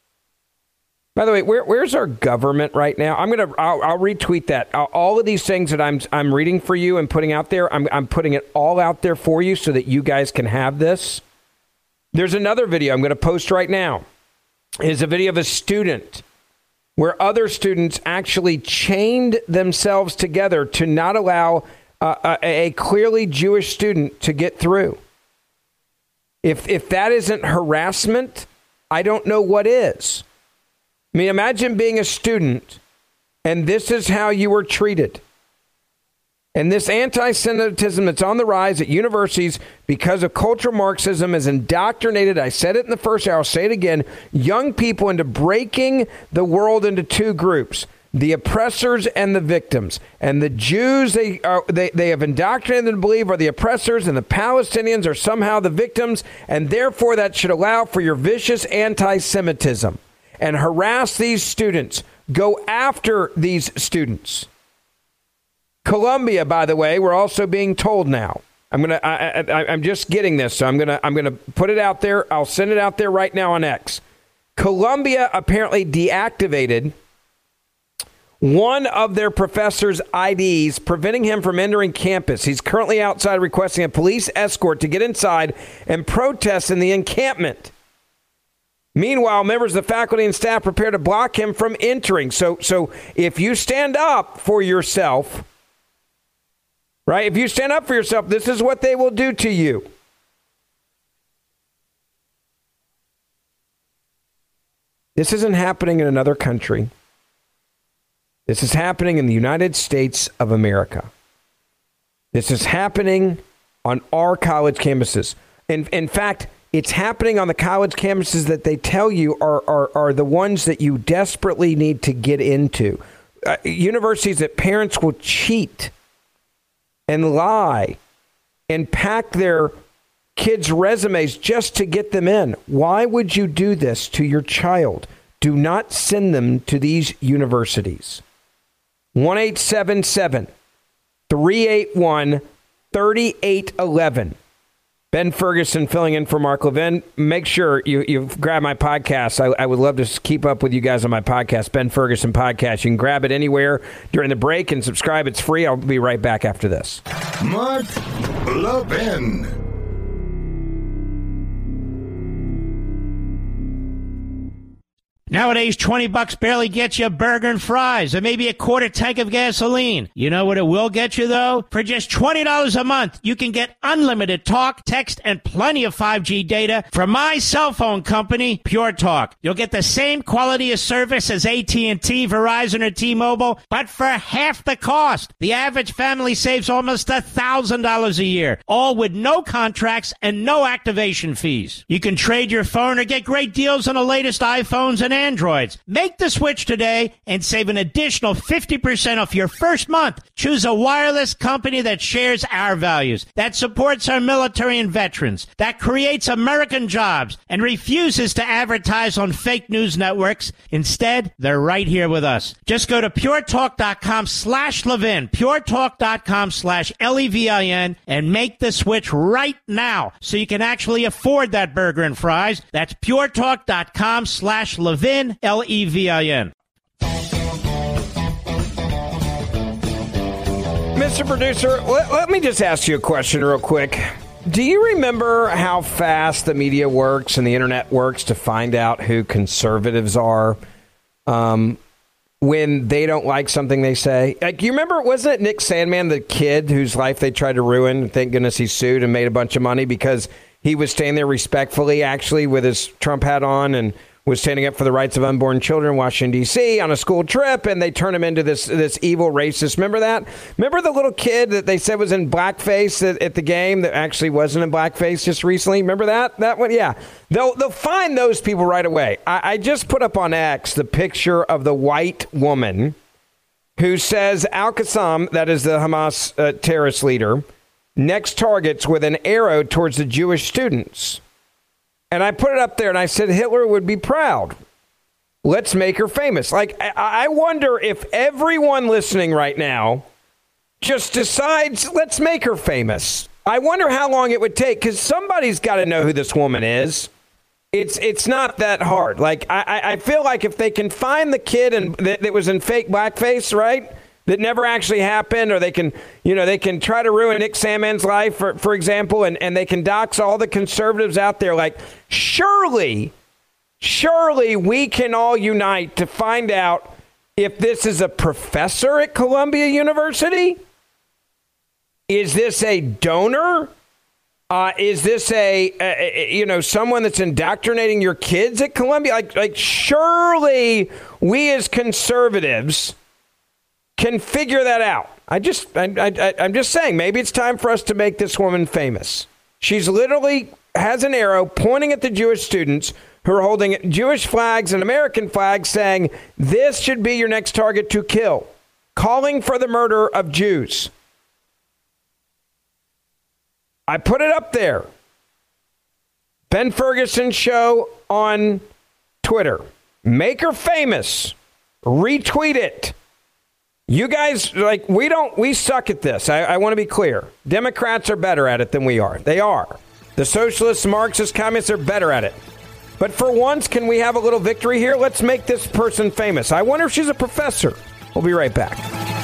By the way, where, where's our government right now? I'm gonna, I'll, I'll retweet that. All of these things that I'm, I'm reading for you and putting out there, I'm, I'm putting it all out there for you so that you guys can have this. There's another video I'm going to post right now. It's a video of a student where other students actually chained themselves together to not allow uh, a, a clearly Jewish student to get through. If if that isn't harassment, I don't know what is. I mean, imagine being a student, and this is how you were treated. And this anti-Semitism that's on the rise at universities because of cultural Marxism has indoctrinated, I said it in the first hour, I'll say it again, young people into breaking the world into two groups, the oppressors and the victims. And the Jews, they, are, they, they have indoctrinated them to believe are the oppressors, and the Palestinians are somehow the victims, and therefore that should allow for your vicious anti-Semitism. And harass these students. Go after these students. Columbia, by the way, we're also being told now. I'm gonna. I, I, I'm just getting this, so I'm gonna. I'm gonna put it out there. I'll send it out there right now on X. Columbia apparently deactivated one of their professors' I Ds, preventing him from entering campus. He's currently outside requesting a police escort to get inside and protest in the encampment. Meanwhile, members of the faculty and staff prepare to block him from entering. So, so if you stand up for yourself, right? If you stand up for yourself, this is what they will do to you. This isn't happening in another country. This is happening in the United States of America. This is happening on our college campuses. In, in fact, it's happening on the college campuses that they tell you are, are, are the ones that you desperately need to get into. Uh, universities that parents will cheat and lie and pack their kids' resumes just to get them in. Why would you do this to your child? Do not send them to these universities. one eight seven seven, three eight one, three eight one one. Ben Ferguson filling in for Mark Levin. Make sure you, you grab my podcast. I, I would love to keep up with you guys on my podcast, Ben Ferguson Podcast. You can grab it anywhere during the break and subscribe. It's free. I'll be right back after this. Mark Levin. Nowadays, twenty bucks barely gets you a burger and fries or maybe a quarter tank of gasoline. You know what it will get you, though? For just twenty dollars a month, you can get unlimited talk, text, and plenty of five G data from my cell phone company, Pure Talk. You'll get the same quality of service as A T and T, Verizon, or T-Mobile, but for half the cost. The average family saves almost one thousand dollars a year, all with no contracts and no activation fees. You can trade your phone or get great deals on the latest iPhones and Androids. Make the switch today and save an additional fifty percent off your first month. Choose a wireless company that shares our values, that supports our military and veterans, that creates American jobs, and refuses to advertise on fake news networks. Instead, they're right here with us. Just go to puretalk.com slash Levin, puretalk.com slash L E V I N, and make the switch right now so you can actually afford that burger and fries. That's puretalk.com slash Levin. L E V I N. Mister Producer, let, let me just ask you a question real quick. Do you remember how fast the media works and the internet works to find out who conservatives are um, when they don't like something they say? Like, you remember, wasn't it Nick Sandmann, the kid whose life they tried to ruin? Thank goodness he sued and made a bunch of money because he was standing there respectfully, actually, with his Trump hat on and was standing up for the rights of unborn children in Washington, D C on a school trip, and they turned him into this this evil racist. Remember that? Remember the little kid that they said was in blackface at, at the game that actually wasn't in blackface just recently? Remember that? That one? Yeah. They'll, they'll find those people right away. I, I just put up on X the picture of the white woman who says Al-Qassam, that is the Hamas uh, terrorist leader, next targets with an arrow towards the Jewish students. And I put it up there and I said Hitler would be proud. Let's make her famous. Like, I, I wonder if everyone listening right now just decides, let's make her famous. I wonder how long it would take, because somebody's got to know who this woman is. It's it's not that hard. Like, I, I feel like if they can find the kid and that, that was in fake blackface, right, that never actually happened, or they can, you know, they can try to ruin Nick Sandmann's life, for, for example, and, and they can dox all the conservatives out there. Like, surely, surely we can all unite to find out if this is a professor at Columbia University. Is this a donor? Uh, is this a, a, you know, someone that's indoctrinating your kids at Columbia? Like, like surely we as conservatives can figure that out. I just, I, I, I'm just saying, maybe it's time for us to make this woman famous. She's literally has an arrow pointing at the Jewish students who are holding Jewish flags and American flags, saying this should be your next target to kill, calling for the murder of Jews. I put it up there. Ben Ferguson Show on Twitter. Make her famous. Retweet it. You guys, like, we don't, we suck at this. I, I want to be clear. Democrats are better at it than we are. They are. The socialists, Marxists, communists are better at it. But for once, can we have a little victory here? Let's make this person famous. I wonder if she's a professor. We'll be right back.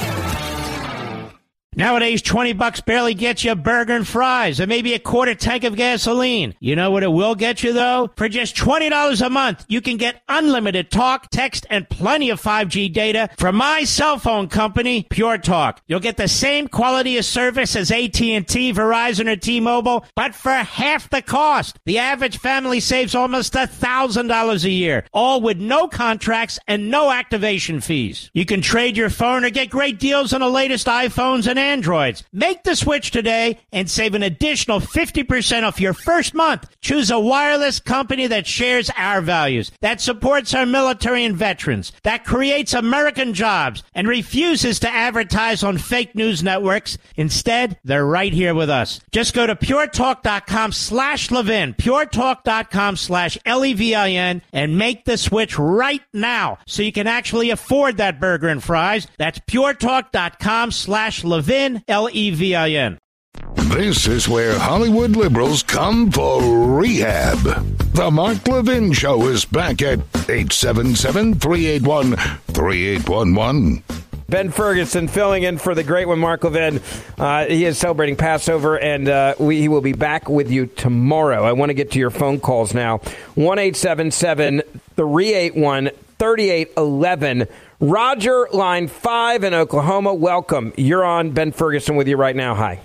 Nowadays, twenty bucks barely gets you a burger and fries or maybe a quarter tank of gasoline. You know what it will get you, though? For just twenty dollars a month, you can get unlimited talk, text, and plenty of five G data from my cell phone company, Pure Talk. You'll get the same quality of service as A T and T, Verizon, or T-Mobile, but for half the cost. The average family saves almost one thousand dollars a year, all with no contracts and no activation fees. You can trade your phone or get great deals on the latest iPhones and Androids. Make the switch today and save an additional fifty percent off your first month. Choose a wireless company that shares our values, that supports our military and veterans, that creates American jobs, and refuses to advertise on fake news networks. Instead, they're right here with us. Just go to puretalk.com slash Levin, puretalk.com slash L E V I N, and make the switch right now so you can actually afford that burger and fries. That's puretalk.com slash Levin, L E V I N. This is where Hollywood liberals come for rehab. The Mark Levin Show is back at eight seven seven, three eight one, three eight one one. Ben Ferguson filling in for the great one, Mark Levin. Uh, he is celebrating Passover, and uh, we, he will be back with you tomorrow. I want to get to your phone calls now. one eight seven seven, three eight one, three eight one one. Roger, line five in Oklahoma, welcome. You're on Ben Ferguson with you right now. Hi.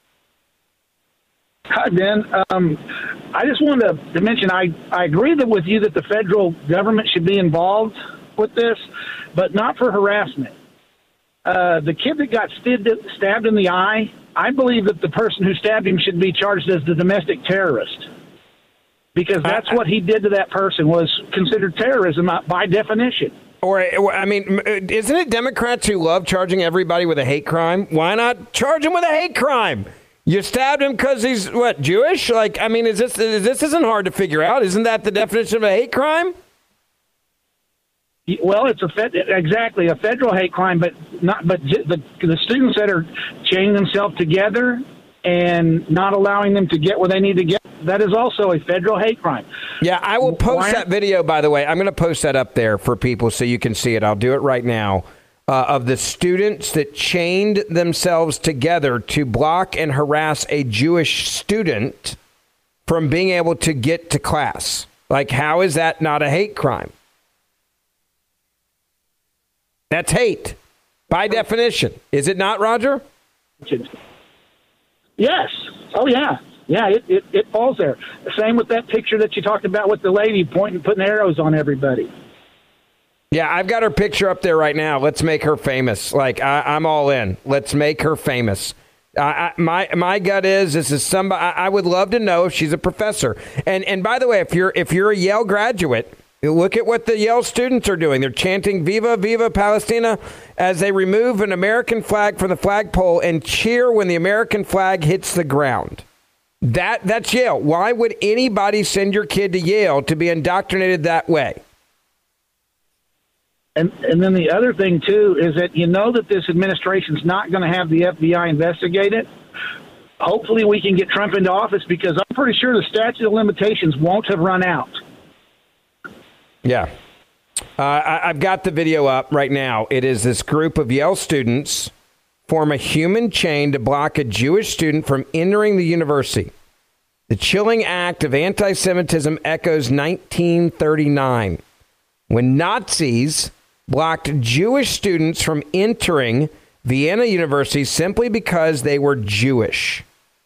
Hi, Ben. Um, I just wanted to, to mention I, I agree that with you that the federal government should be involved with this, but not for harassment. Uh, the kid that got stabbed, stabbed in the eye, I believe that the person who stabbed him should be charged as the domestic terrorist, because that's what he did to that person was considered terrorism by definition. Or, I mean, isn't it Democrats who love charging everybody with a hate crime? Why not charge him with a hate crime? You stabbed him because he's, what, Jewish? Like, I mean, is this this isn't hard to figure out. Isn't that the definition of a hate crime? Well, it's a fed, exactly a federal hate crime, but not. But the the students that are chaining themselves together and not allowing them to get where they need to get, that is also a federal hate crime. Yeah, I will post Why? that video, by the way. I'm going to post that up there for people so you can see it. I'll do it right now. Uh, of the students that chained themselves together to block and harass a Jewish student from being able to get to class. Like, how is that not a hate crime? That's hate, by definition. Is it not, Roger? Yes. Oh, yeah. Yeah, it, it, it falls there. Same with that picture that you talked about with the lady pointing, putting arrows on everybody. Yeah, I've got her picture up there right now. Let's make her famous. Like, I, I'm all in. Let's make her famous. Uh, I, my my gut is this is somebody I, I would love to know if she's a professor. And and by the way, if you're if you're a Yale graduate, look at what the Yale students are doing. They're chanting "Viva, Viva Palestina" as they remove an American flag from the flagpole and cheer when the American flag hits the ground. That that's Yale. Why would anybody send your kid to Yale to be indoctrinated that way? And, and then the other thing, too, is that you know that this administration's not going to have the F B I investigate it. Hopefully we can get Trump into office because I'm pretty sure the statute of limitations won't have run out. Yeah. Uh, I, I've got the video up right now. It is this group of Yale students form a human chain to block a Jewish student from entering the university. The chilling act of anti-Semitism echoes nineteen thirty-nine, when Nazis blocked Jewish students from entering Vienna University simply because they were Jewish.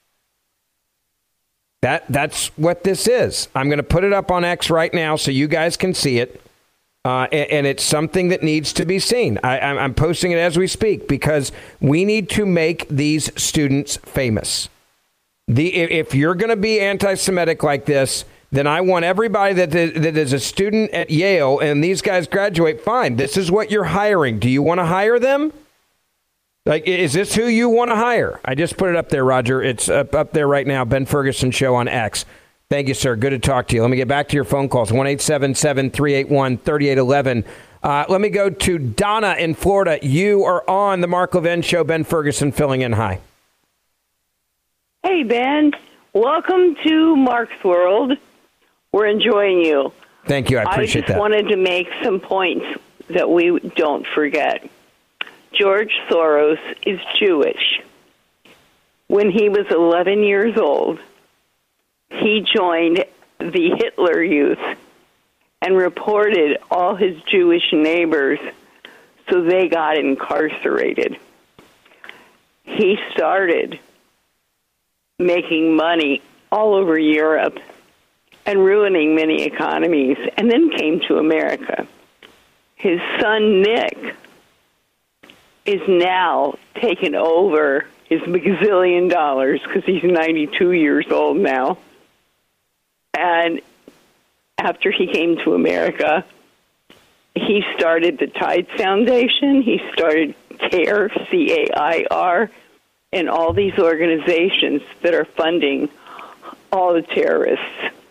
That that's what this is. I'm going to put it up on X right now so you guys can see it. Uh, and, and it's something that needs to be seen. I, I'm posting it as we speak because we need to make these students famous. The if you're going to be anti-Semitic like this, then I want everybody that that is a student at Yale and these guys graduate, fine. This is what you're hiring. Do you want to hire them? Like, is this who you want to hire? I just put it up there, Roger. It's up, up there right now. Ben Ferguson Show on X. Thank you, sir. Good to talk to you. Let me get back to your phone calls. one eight seven seven, three eight one, three eight one one. Uh, let me go to Donna in Florida. You are on the Mark Levin Show. Ben Ferguson filling in. Hi. Hey, Ben. Welcome to Mark's World. We're enjoying you. Thank you. I appreciate that. I just that. wanted to make some points that we don't forget. George Soros is Jewish. When he was eleven years old, he joined the Hitler Youth and reported all his Jewish neighbors, so they got incarcerated. He started making money all over Europe and ruining many economies, and then came to America. His son, Nick, is now taken over his gazillion dollars because he's ninety-two years old now. And after he came to America, he started the Tide Foundation. He started CAIR, C A I R, and all these organizations that are funding all the terrorists.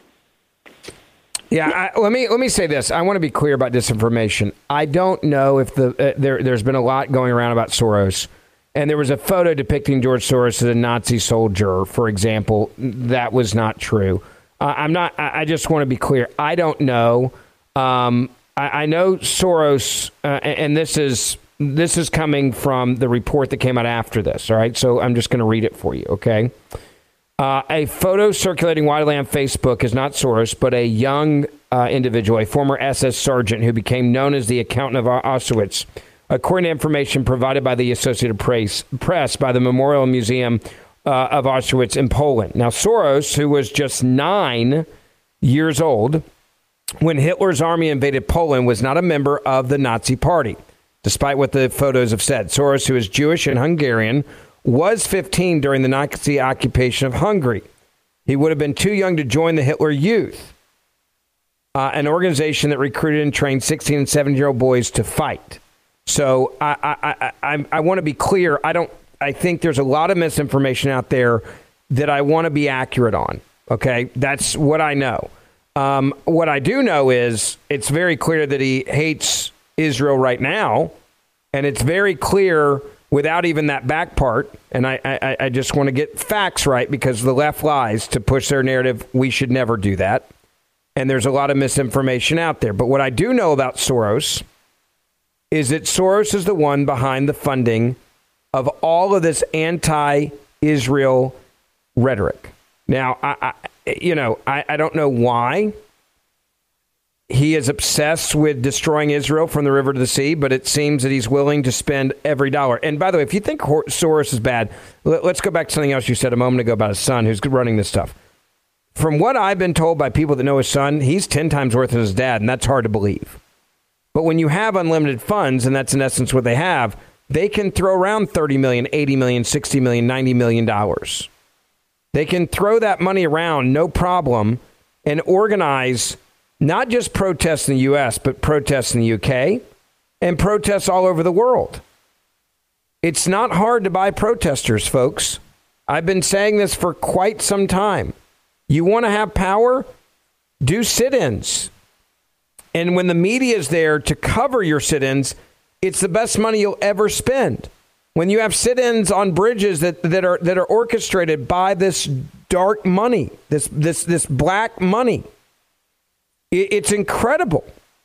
Yeah, I, let me let me say this. I want to be clear about disinformation. I don't know if the uh, there there's been a lot going around about Soros, and there was a photo depicting George Soros as a Nazi soldier, for example. That was not true. Uh, I'm not. I, I just want to be clear. I don't know. Um, I, I know Soros, uh, and this is this is coming from the report that came out after this. All right, so I'm just going to read it for you. Okay. Uh, a photo circulating widely on Facebook is not Soros, but a young uh, individual, a former S S sergeant who became known as the accountant of Auschwitz, according to information provided by the Associated Press, Press by the Memorial Museum uh, of Auschwitz in Poland. Now, Soros, who was just nine years old when Hitler's army invaded Poland, was not a member of the Nazi Party, despite what the photos have said. Soros, who is Jewish and Hungarian, was fifteen during the Nazi occupation of Hungary. He would have been too young to join the Hitler Youth, uh, an organization that recruited and trained sixteen and seventeen-year-old boys to fight. So I, I, I, I, I want to be clear. I don't. I think there's a lot of misinformation out there that I want to be accurate on. Okay, that's what I know. Um, what I do know is it's very clear that he hates Israel right now, and it's very clear. Without even that back part, and I, I, I just want to get facts right because the left lies to push their narrative. We should never do that. And there's a lot of misinformation out there. But what I do know about Soros is that Soros is the one behind the funding of all of this anti-Israel rhetoric. Now, I, I you know, I, I don't know why he is obsessed with destroying Israel from the river to the sea, but it seems that he's willing to spend every dollar. And by the way, if you think Soros is bad, let's go back to something else you said a moment ago about his son who's running this stuff. From what I've been told by people that know his son, he's ten times worth of his dad, and that's hard to believe. But when you have unlimited funds, and that's in essence what they have, they can throw around thirty million dollars, eighty million dollars, sixty million dollars, ninety million dollars. They can throw that money around, no problem, and organize not just protests in the U S, but protests in the U K and protests all over the world. It's not hard to buy protesters, folks. I've been saying this for quite some time. You want to have power? Do sit-ins. And when the media is there to cover your sit-ins, it's the best money you'll ever spend. When you have sit-ins on bridges that, that are that are orchestrated by this dark money, this this this black money. It's incredible.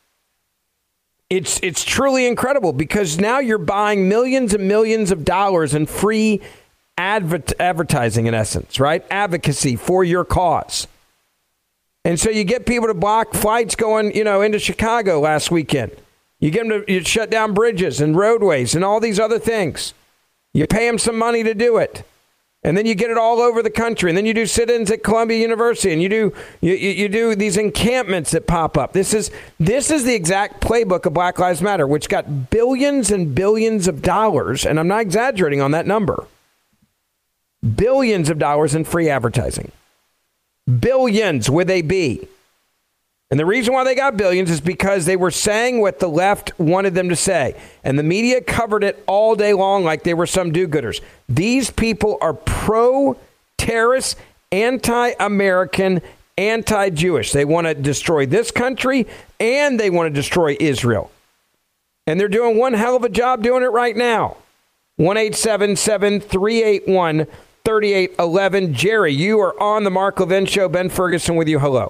It's it's truly incredible because now you're buying millions and millions of dollars in free adver- advertising, in essence, right? Advocacy for your cause. And so you get people to block flights going, you know, into Chicago last weekend. You get them to you shut down bridges and roadways and all these other things. You pay them some money to do it. And then you get it all over the country. And then you do sit-ins at Columbia University. And you do you, you, you do these encampments that pop up. This is this is the exact playbook of Black Lives Matter, which got billions and billions of dollars. And I'm not exaggerating on that number. Billions of dollars in free advertising. Billions with a B. And the reason why they got billions is because they were saying what the left wanted them to say. And the media covered it all day long like they were some do-gooders. These people are pro-terrorist, anti-American, anti-Jewish. They want to destroy this country and they want to destroy Israel. And they're doing one hell of a job doing it right now. one eight seven seven, three eight one, three eight one one. Jerry, you are on the Mark Levin Show. Ben Ferguson with you. Hello.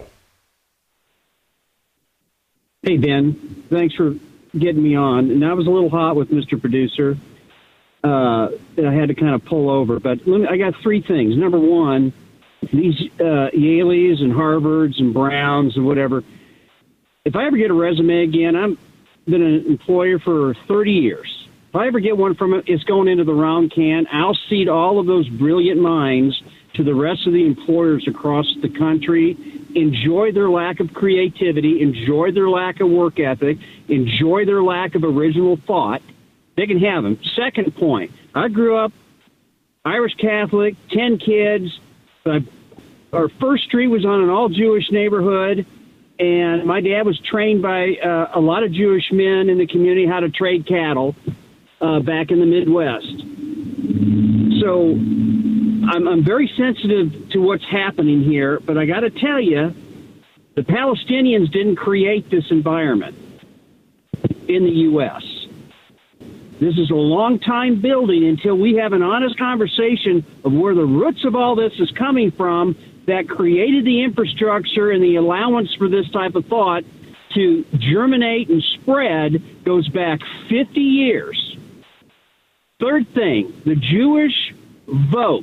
Hey, Ben. Thanks for getting me on. And I was a little hot with Mister Producer. Uh, I had to kind of pull over. But let me, I got three things. Number one, these uh, Yale's and Harvards and Browns and whatever, if I ever get a resume again, I've been an employer for thirty years. If I ever get one from it, it's going into the round can. I'll cede all of those brilliant minds to the rest of the employers across the country. Enjoy their lack of creativity, enjoy their lack of work ethic, enjoy their lack of original thought, They can have them. Second point, I grew up Irish Catholic, ten kids. Uh, our first street was on an all-Jewish neighborhood, and my dad was trained by uh, a lot of Jewish men in the community how to trade cattle uh, back in the Midwest. So I'm, I'm very sensitive to what's happening here, but I got to tell you, the Palestinians didn't create this environment in the U S. This is a long time building until we have an honest conversation of where the roots of all this is coming from that created the infrastructure and the allowance for this type of thought to germinate and spread goes back fifty years. Third thing, the Jewish vote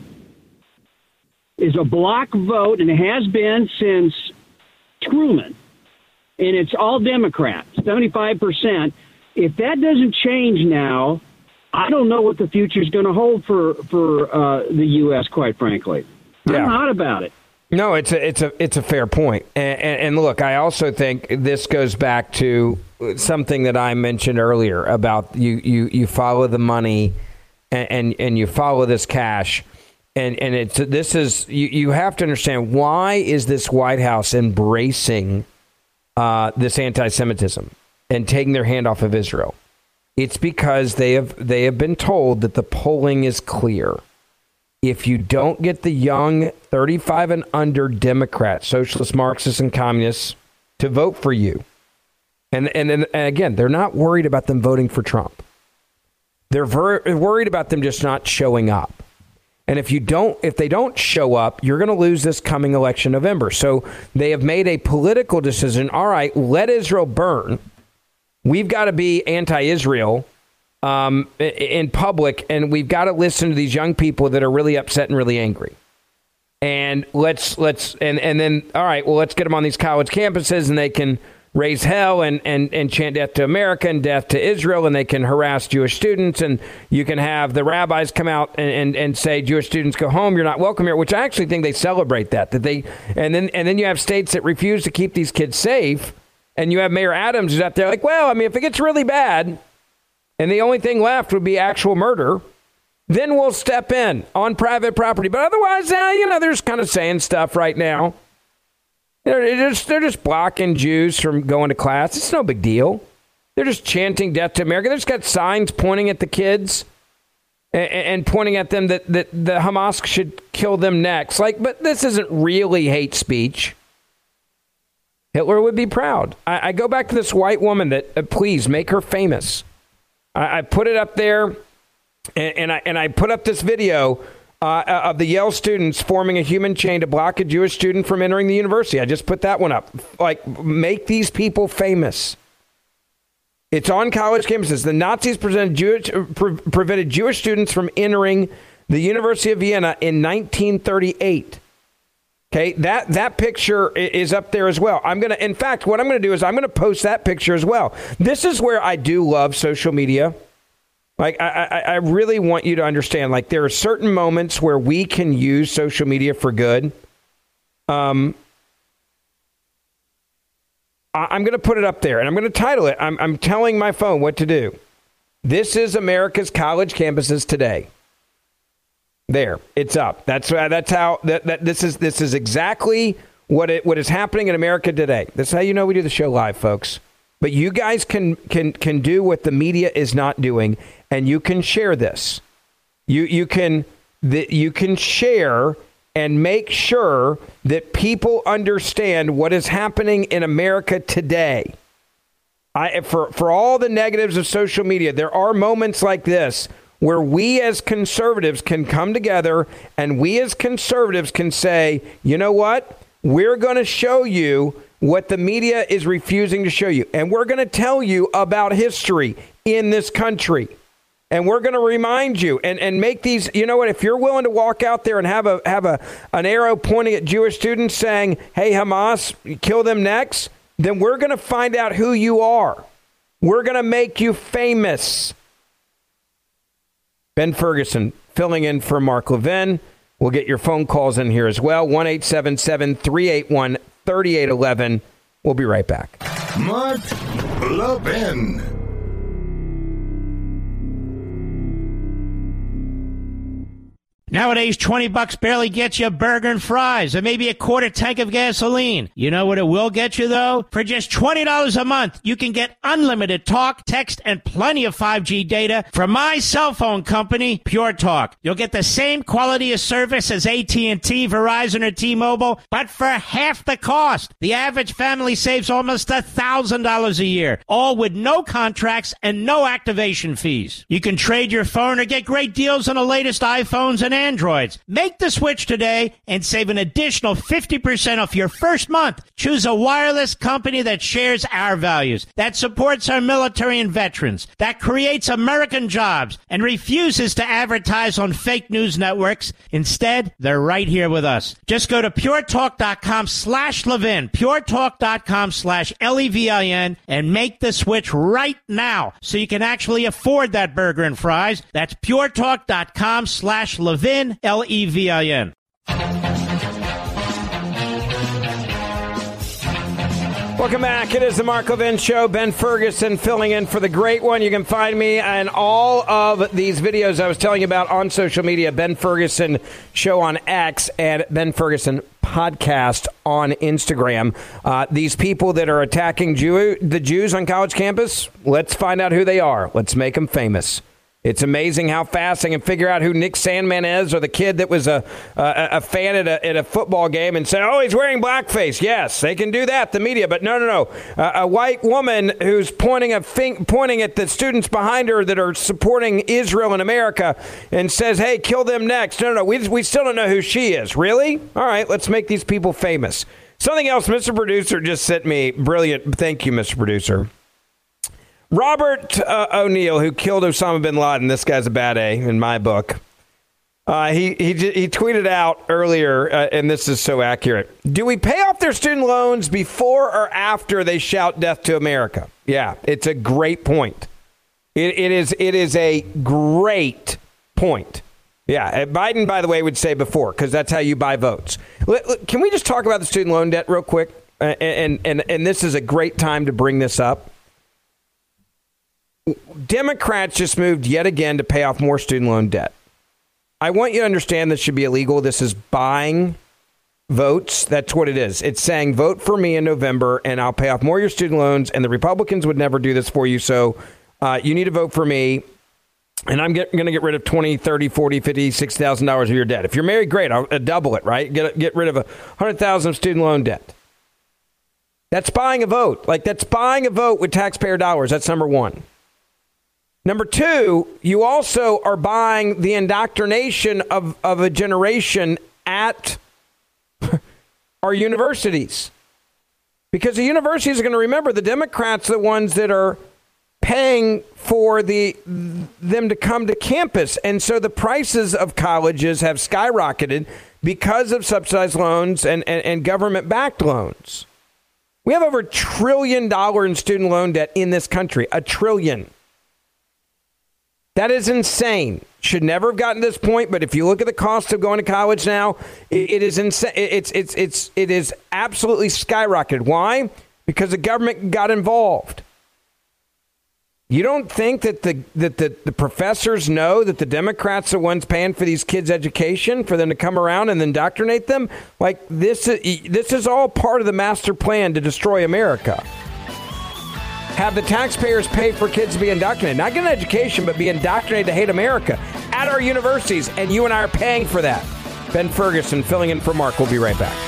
is a block vote, and it has been since Truman, and it's all Democrats, seventy-five percent. If that doesn't change now, I don't know what the future is going to hold for for uh, the U S, quite frankly. Yeah. I'm not about it. No, it's a it's a it's a fair point. And, and, and look, I also think this goes back to something that I mentioned earlier about you you, you follow the money and, and, and you follow this cash. And and it's this is you, you have to understand, why is this White House embracing uh, this anti-Semitism and taking their hand off of Israel? It's because they have they have been told that the polling is clear. If you don't get the young thirty-five and under Democrats, socialists, Marxists, and communists to vote for you, and and, and again, they're not worried about them voting for Trump. They're ver- worried about them just not showing up. And if you don't, if they don't show up, you're going to lose this coming election November. So they have made a political decision. All right, let Israel burn. We've got to be anti-Israel um, in public, and we've got to listen to these young people that are really upset and really angry. And let's let's and and then all right, well, let's get them on these college campuses, and they can raise hell and, and, and chant death to America and death to Israel, and they can harass Jewish students, and you can have the rabbis come out and, and, and say, Jewish students, go home, you're not welcome here, which I actually think they celebrate that. that they and then and then you have states that refuse to keep these kids safe, and you have Mayor Adams who's out there like, well, I mean, if it gets really bad and the only thing left would be actual murder, then we'll step in on private property. But otherwise, uh, you know, they're just kind of saying stuff right now. They're just, they're just blocking Jews from going to class. It's no big deal. They're just chanting death to America. They've just got signs pointing at the kids and, and pointing at them that, that the Hamas should kill them next. Like, but this isn't really hate speech. Hitler would be proud. I, I go back to this white woman that, uh, please, make her famous. I, I put it up there, and, and, I, and I put up this video Uh, of the Yale students forming a human chain to block a Jewish student from entering the university. I just put that one up. Like, make these people famous. It's on college campuses. The Nazis prevented Jewish, pre- prevented Jewish students from entering the University of Vienna in nineteen thirty-eight. Okay, that, that picture is up there as well. I'm going to, in fact, what I'm going to do is I'm going to post that picture as well. This is where I do love social media. Like, I, I, I really want you to understand, like, there are certain moments where we can use social media for good. Um, I, I'm going to put it up there, and I'm going to title it, I'm, I'm telling my phone what to do. This is America's college campuses today. There, it's up. That's that's how, that, that this is this is exactly what it what is happening in America today. That's how you know we do the show live, folks. But you guys can can can do what the media is not doing, and you can share this. You you can the, you can share and make sure that people understand what is happening in America today. I for for all the negatives of social media, there are moments like this where we as conservatives can come together, and we as conservatives can say, you know what? We're going to show you what the media is refusing to show you. And we're going to tell you about history in this country. And we're going to remind you and, and make these, you know what, if you're willing to walk out there and have a have a an arrow pointing at Jewish students saying, hey, Hamas, kill them next, then we're going to find out who you are. We're going to make you famous. Ben Ferguson filling in for Mark Levin. We'll get your phone calls in here as well. one eight seven seven, three eight one, three eight one one. We'll be right back. Mark Levin. Nowadays, twenty bucks barely gets you a burger and fries and maybe a quarter tank of gasoline. You know what it will get you, though? For just twenty dollars a month, you can get unlimited talk, text, and plenty of five G data from my cell phone company, Pure Talk. You'll get the same quality of service as A T and T, Verizon, or T-Mobile, but for half the cost. The average family saves almost one thousand dollars a year, all with no contracts and no activation fees. You can trade your phone or get great deals on the latest iPhones and Androids. Make the switch today and save an additional fifty percent off your first month. Choose a wireless company that shares our values, that supports our military and veterans, that creates American jobs, and refuses to advertise on fake news networks. Instead, they're right here with us. Just go to puretalk.com slash Levin, puretalk.com slash L E V I N, and make the switch right now so you can actually afford that burger and fries. That's puretalk.com slash Levin, L E V I N. Welcome back. It is the Mark Levin Show. Ben Ferguson filling in for the great one. You can find me and all of these videos I was telling you about on social media. Ben Ferguson Show on X and Ben Ferguson Podcast on Instagram. Uh, these people that are attacking Jew- the Jews on college campus, let's find out who they are. Let's make them famous. It's amazing how fast they can figure out who Nick Sandman is, or the kid that was a a, a fan at a, at a football game and said, oh, he's wearing blackface. Yes, they can do that, the media. But no, no, no. Uh, a white woman who's pointing a fin- pointing at the students behind her that are supporting Israel and America and says, hey, kill them next. No, no, no. We, we still don't know who she is. Really? All right, let's make these people famous. Something else Mister Producer just sent me. Brilliant. Thank you, Mister Producer. Robert uh, O'Neill, who killed Osama bin Laden, this guy's a bad A in my book. Uh, he, he he tweeted out earlier, uh, and this is so accurate. Do we pay off their student loans before or after they shout death to America? Yeah, it's a great point. It, it is it is a great point. Yeah, Biden, by the way, would say before, because that's how you buy votes. L- l- can we just talk about the student loan debt real quick? Uh, and, and and this is a great time to bring this up. Democrats just moved yet again to pay off more student loan debt. I want you to understand this should be illegal. This is buying votes. That's what it is. It's saying vote for me in November and I'll pay off more of your student loans. And the Republicans would never do this for you. So uh, you need to vote for me. And I'm going to get rid of twenty, thirty, forty, fifty, sixty thousand dollars of your debt. If you're married, great. I'll uh, double it, right? Get get rid of a hundred thousand of student loan debt. That's buying a vote. Like that's buying a vote with taxpayer dollars. That's number one. Number two, you also are buying the indoctrination of, of a generation at our universities. Because the universities are going to remember the Democrats are the ones that are paying for the them to come to campus. And so the prices of colleges have skyrocketed because of subsidized loans and, and, and government-backed loans. We have over a trillion dollars in student loan debt in this country. A trillion. That is insane. Should never have gotten to this point, but if you look at the cost of going to college now, it, it is insane. It's it's it's it is absolutely skyrocketed. Why? Because the government got involved. You don't think that the that the, the professors know that the Democrats are the ones paying for these kids' education, for them to come around and indoctrinate them? Like this is this is all part of the master plan to destroy America. Have the taxpayers pay for kids to be indoctrinated. Not get an education, but be indoctrinated to hate America at our universities. And you and I are paying for that. Ben Ferguson filling in for Mark. We'll be right back.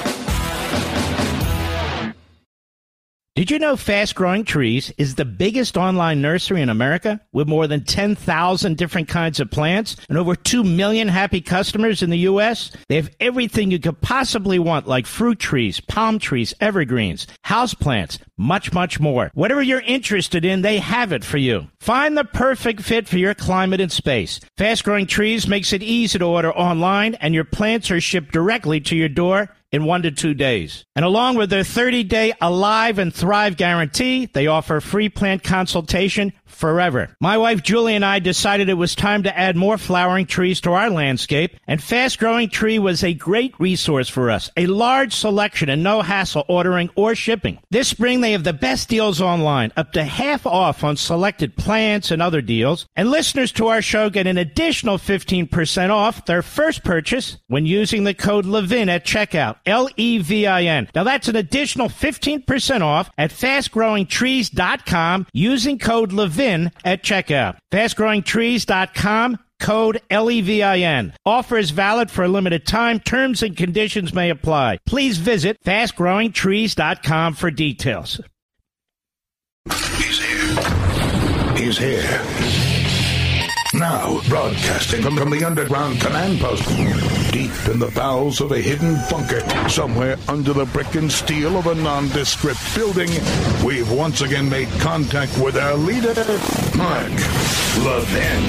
Did you know Fast Growing Trees is the biggest online nursery in America with more than ten thousand different kinds of plants and over two million happy customers in the U S? They have everything you could possibly want, like fruit trees, palm trees, evergreens, houseplants, much, much more. Whatever you're interested in, they have it for you. Find the perfect fit for your climate and space. Fast Growing Trees makes it easy to order online, and your plants are shipped directly to your door in one to two days. And along with their thirty-day Alive and Thrive guarantee, they offer free plant consultation forever. My wife Julie and I decided it was time to add more flowering trees to our landscape, and Fast Growing Tree was a great resource for us. A large selection and no hassle ordering or shipping. This spring they have the best deals online, up to half off on selected plants and other deals. And listeners to our show get an additional fifteen percent off their first purchase when using the code Levin at checkout. L E V I N. Now that's an additional fifteen percent off at fast growing trees dot com using code Levin at checkout. fast growing trees dot com, code L E V I N. Offer is valid for a limited time. Terms and conditions may apply. Please visit fast growing trees dot com for details. He's here. He's here. Now, broadcasting from, from the underground command post, deep in the bowels of a hidden bunker, somewhere under the brick and steel of a nondescript building, we've once again made contact with our leader, Mark Levin.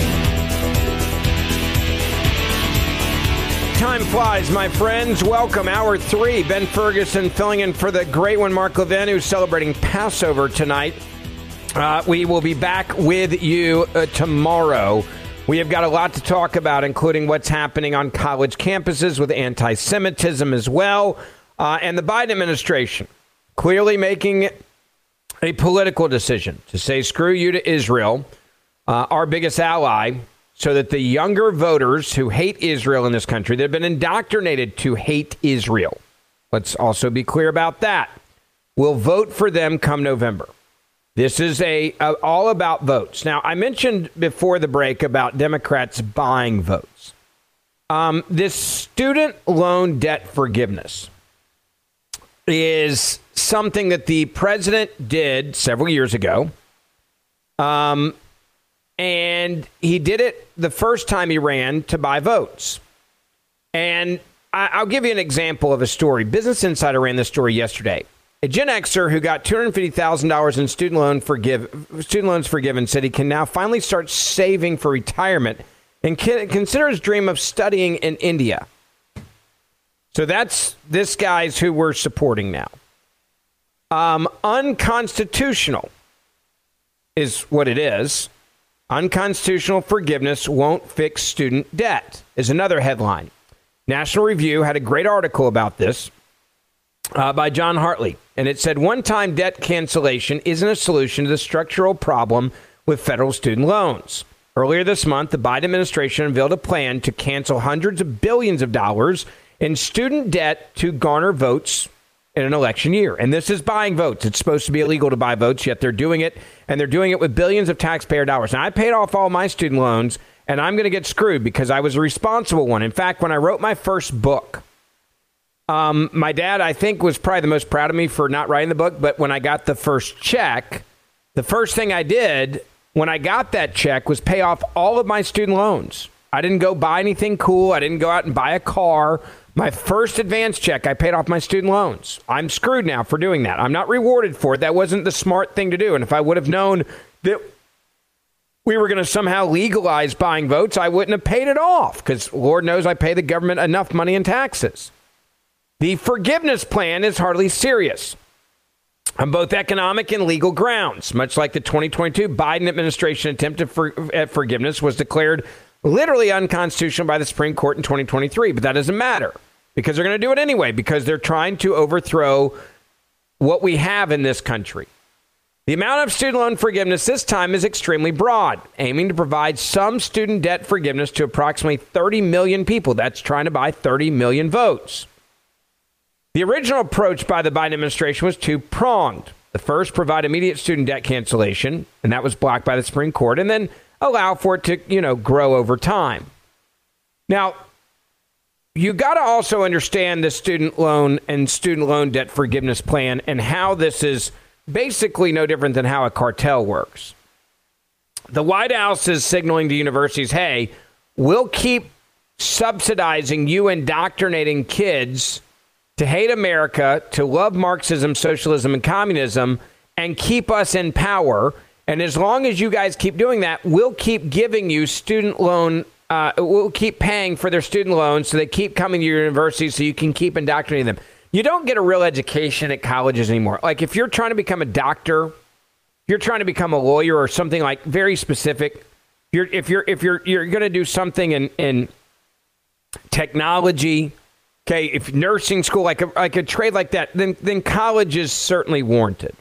Time flies, my friends. Welcome, hour three. Ben Ferguson filling in for the great one, Mark Levin, who's celebrating Passover tonight. Uh, we will be back with you uh, tomorrow. We have got a lot to talk about, including what's happening on college campuses with anti-Semitism as well. Uh, and the Biden administration clearly making a political decision to say screw you to Israel, uh, our biggest ally, so that the younger voters who hate Israel in this country, that have been indoctrinated to hate Israel, let's also be clear about that, will vote for them come November. This is a, a all about votes. Now, I mentioned before the break about Democrats buying votes. Um, this student loan debt forgiveness is something that the president did several years ago. Um, and he did it the first time he ran to buy votes. And I, I'll give you an example of a story. Business Insider ran this story yesterday. A Gen Xer who got two hundred fifty thousand dollars in student loan forgive, student loans forgiven said he can now finally start saving for retirement and can, consider his dream of studying in India. So that's this guy's who we're supporting now. Um, unconstitutional is what it is. Unconstitutional forgiveness won't fix student debt is another headline. National Review had a great article about this. Uh, by John Hartley. And it said one-time debt cancellation isn't a solution to the structural problem with federal student loans. Earlier this month, the Biden administration unveiled a plan to cancel hundreds of billions of dollars in student debt to garner votes in an election year. And this is buying votes. It's supposed to be illegal to buy votes, yet they're doing it. And they're doing it with billions of taxpayer dollars. Now, I paid off all my student loans, and I'm going to get screwed because I was a responsible one. In fact, when I wrote my first book, Um, my dad, I think, was probably the most proud of me for not writing the book. But when I got the first check, the first thing I did when I got that check was pay off all of my student loans. I didn't go buy anything cool. I didn't go out and buy a car. My first advance check, I paid off my student loans. I'm screwed now for doing that. I'm not rewarded for it. That wasn't the smart thing to do. And if I would have known that we were going to somehow legalize buying votes, I wouldn't have paid it off because Lord knows I pay the government enough money in taxes. The forgiveness plan is hardly serious on both economic and legal grounds. Much like the twenty twenty-two Biden administration attempt for, at forgiveness was declared literally unconstitutional by the Supreme Court in twenty twenty-three. But that doesn't matter because they're going to do it anyway because they're trying to overthrow what we have in this country. The amount of student loan forgiveness this time is extremely broad, aiming to provide some student debt forgiveness to approximately thirty million people. That's trying to buy thirty million votes. The original approach by the Biden administration was two-pronged. The first, provide immediate student debt cancellation, and that was blocked by the Supreme Court, and then allow for it to, you know, grow over time. Now, you got to also understand the student loan and student loan debt forgiveness plan and how this is basically no different than how a cartel works. The White House is signaling to universities, hey, we'll keep subsidizing you indoctrinating kids to hate America, to love Marxism, socialism, and communism, and keep us in power. And as long as you guys keep doing that, we'll keep giving you student loan, uh, we'll keep paying for their student loans so they keep coming to your university so you can keep indoctrinating them. You don't get a real education at colleges anymore. Like if you're trying to become a doctor you're trying to become a lawyer or something like very specific, you're, if you're if you're you're going to do something in, in technology, okay, if nursing school, like a, like a trade like that, then then college is certainly warranted.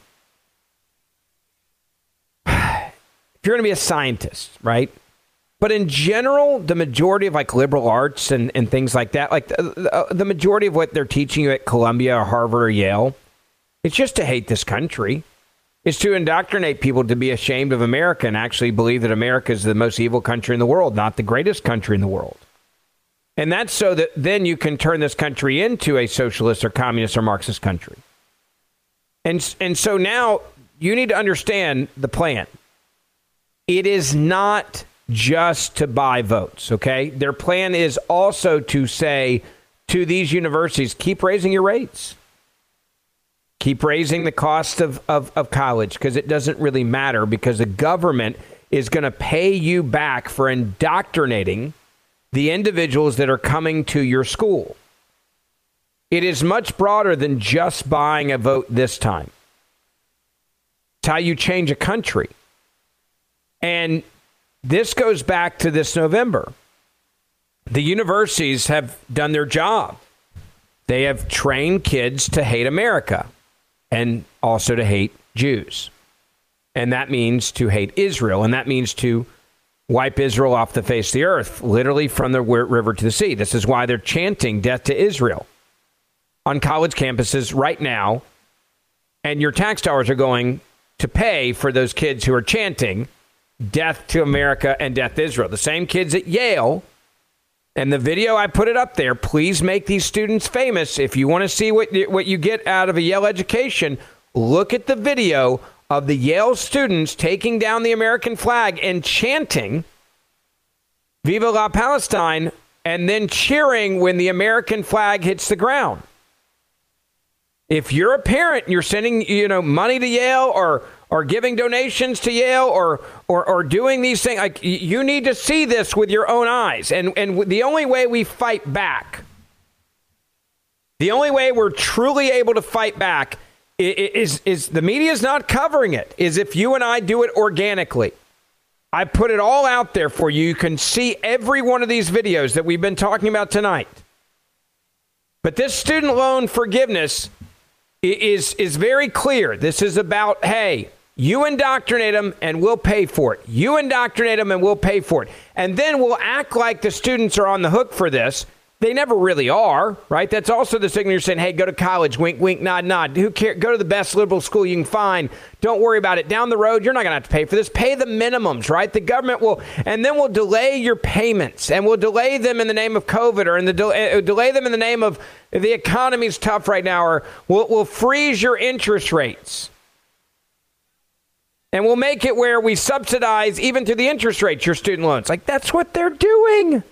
If you're going to be a scientist, right? But in general, the majority of like liberal arts and, and things like that, like the, the, the majority of what they're teaching you at Columbia or Harvard or Yale, it's just to hate this country. It's to indoctrinate people to be ashamed of America and actually believe that America is the most evil country in the world, not the greatest country in the world. And that's so that then you can turn this country into a socialist or communist or Marxist country. And, and so now you need to understand the plan. It is not just to buy votes, okay? Their plan is also to say to these universities, keep raising your rates. Keep raising the cost of, of, of college, because it doesn't really matter, because the government is going to pay you back for indoctrinating the individuals that are coming to your school. It is much broader than just buying a vote this time. It's how you change a country. And this goes back to this November. The universities have done their job. They have trained kids to hate America and also to hate Jews. And that means to hate Israel. And that means to wipe Israel off the face of the earth, literally from the river to the sea. This is why they're chanting death to Israel on college campuses right now. And your tax dollars are going to pay for those kids who are chanting death to America and death to Israel. The same kids at Yale. And the video, I put it up there. Please make these students famous. If you want to see what, what you get out of a Yale education, look at the video of the Yale students taking down the American flag and chanting Viva la Palestine, and then cheering when the American flag hits the ground. If you're a parent and you're sending, you know, money to Yale or or giving donations to Yale or or or doing these things, like, you need to see this with your own eyes. And and the only way we fight back, the only way we're truly able to fight back is is, is the media is not covering it, is if you and I do it organically. I put it all out there for you. You can see every one of these videos that we've been talking about tonight. But this student loan forgiveness is is very clear. This is about, hey, you indoctrinate them and we'll pay for it. You indoctrinate them and we'll pay for it. And then we'll act like the students are on the hook for this. They never really are, right? That's also the signal you're saying, hey, go to college, wink, wink, nod, nod. Who cares? Go to the best liberal school you can find. Don't worry about it. Down the road, you're not going to have to pay for this. Pay the minimums, right? The government will, and then we'll delay your payments, and we'll delay them in the name of COVID, or in the de- uh, delay them in the name of the economy's tough right now, or we'll, we'll freeze your interest rates. And we'll make it where we subsidize even through the interest rates your student loans. Like, that's what they're doing.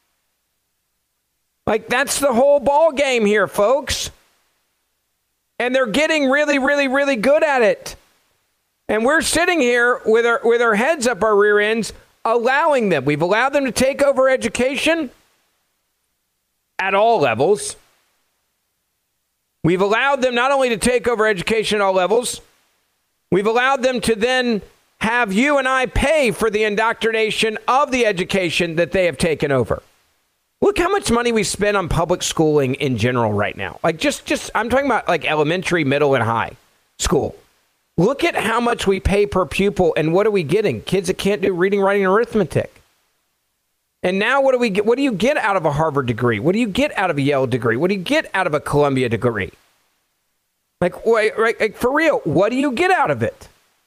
Like, that's the whole ball game here, folks. And they're getting really, really, really good at it. And we're sitting here with our with our heads up our rear ends, allowing them. We've allowed them to take over education at all levels. We've allowed them not only to take over education at all levels, we've allowed them to then have you and I pay for the indoctrination of the education that they have taken over. Look how much money we spend on public schooling in general right now. Like, just, just I'm talking about like elementary, middle, and high school. Look at how much we pay per pupil, and what are we getting? Kids that can't do reading, writing, and arithmetic. And now what do we get? What do you get out of a Harvard degree? What do you get out of a Yale degree? What do you get out of a Columbia degree? Like, wait, right, like for real, what do you get out of it?